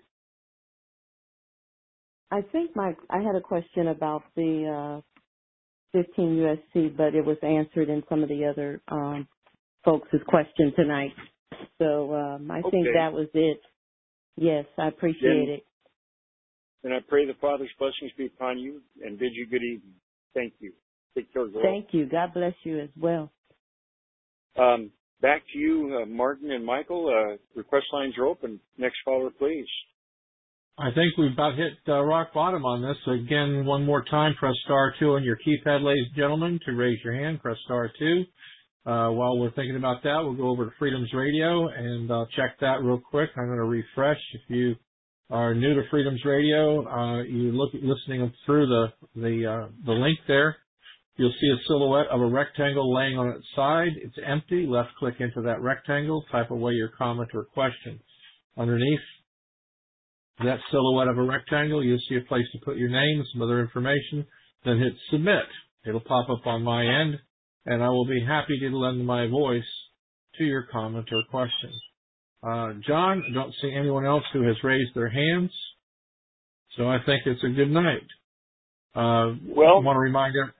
I think my I had a question about the uh, fifteen U S C, but it was answered in some of the other um, folks' question tonight. So um, I okay. think that was it. Yes, I appreciate then, it. And I pray the Father's blessings be upon you and bid you good evening. Thank you. Take care, girl. Thank you. God bless you as well. Um, back to you, uh, Martin and Michael. Uh, request lines are open. Next caller, please. I think we've about hit uh, rock bottom on this. Again, one more time, press star two on your keypad, ladies and gentlemen, to raise your hand. Press star two. Uh, while we're thinking about that, we'll go over to Freedom's Radio and uh, check that real quick. I'm going to refresh. If you are new to Freedom's Radio, uh, you look listening through the the uh, the link there. You'll see a silhouette of a rectangle laying on its side. It's empty. Left click into that rectangle. Type away your comment or question. Underneath that silhouette of a rectangle, you'll see a place to put your name and some other information. Then hit submit. It'll pop up on my end. and I will be happy to lend my voice to your comment or question. Uh, John, I don't see anyone else who has raised their hands, so I think it's a good night. Uh, well, I want to remind you.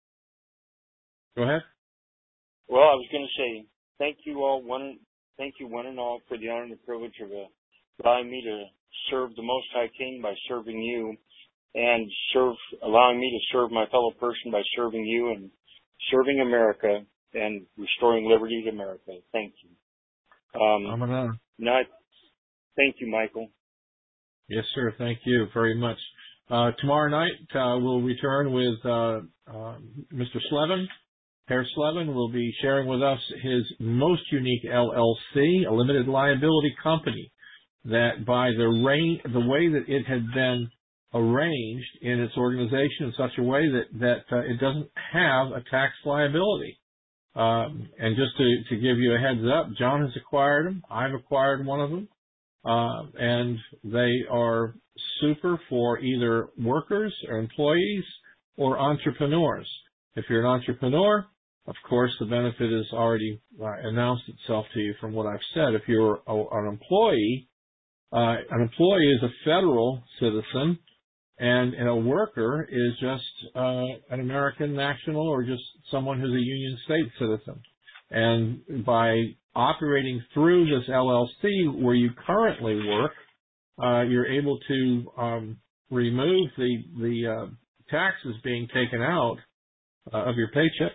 Go ahead. Well, I was going to say thank you all, one, thank you one and all for the honor and the privilege of uh, allowing me to serve the Most High King by serving you, and serve, allowing me to serve my fellow person by serving you and serving America and restoring liberty to America. Thank you. Um, I'm gonna. Not, thank you, Michael. Yes, sir. Thank you very much. Uh, tomorrow night, uh, we'll return with uh, uh, Mister Slevin. Herr Slevin will be sharing with us his most unique L L C, a limited liability company that by the, ra- the way that it had been arranged in its organization in such a way that, that uh, it doesn't have a tax liability. Um, and just to, to give you a heads up, John has acquired them. I've acquired one of them. Uh, and they are super for either workers or employees or entrepreneurs. If you're an entrepreneur, of course, the benefit has already uh, announced itself to you from what I've said. If you're a, an employee, uh, an employee is a federal citizen, and, and a worker is just uh, an American national or just someone who's a Union State citizen. And by operating through this L L C where you currently work, uh, you're able to um, remove the the uh, taxes being taken out uh, of your paycheck,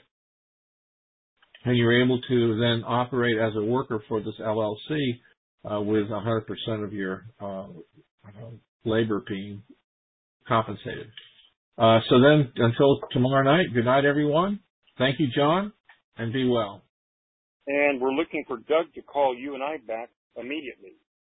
and you're able to then operate as a worker for this L L C uh, with one hundred percent of your uh, labor being compensated. Uh, so then, until tomorrow night, good night, everyone. Thank you, John, and be well. And we're looking for Doug to call you and I back immediately.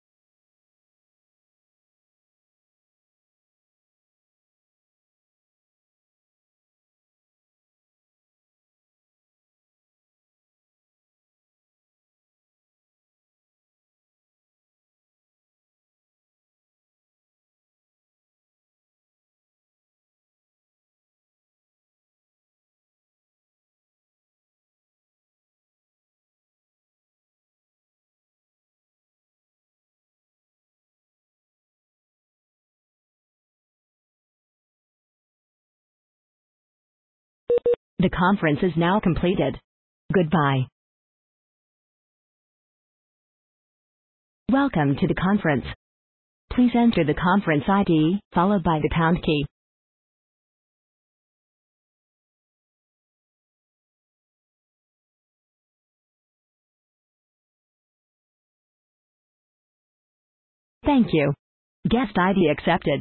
The conference is now completed. Goodbye. Welcome to the conference. Please enter the conference I D, followed by the pound key. Thank you. Guest I D accepted.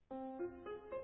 you.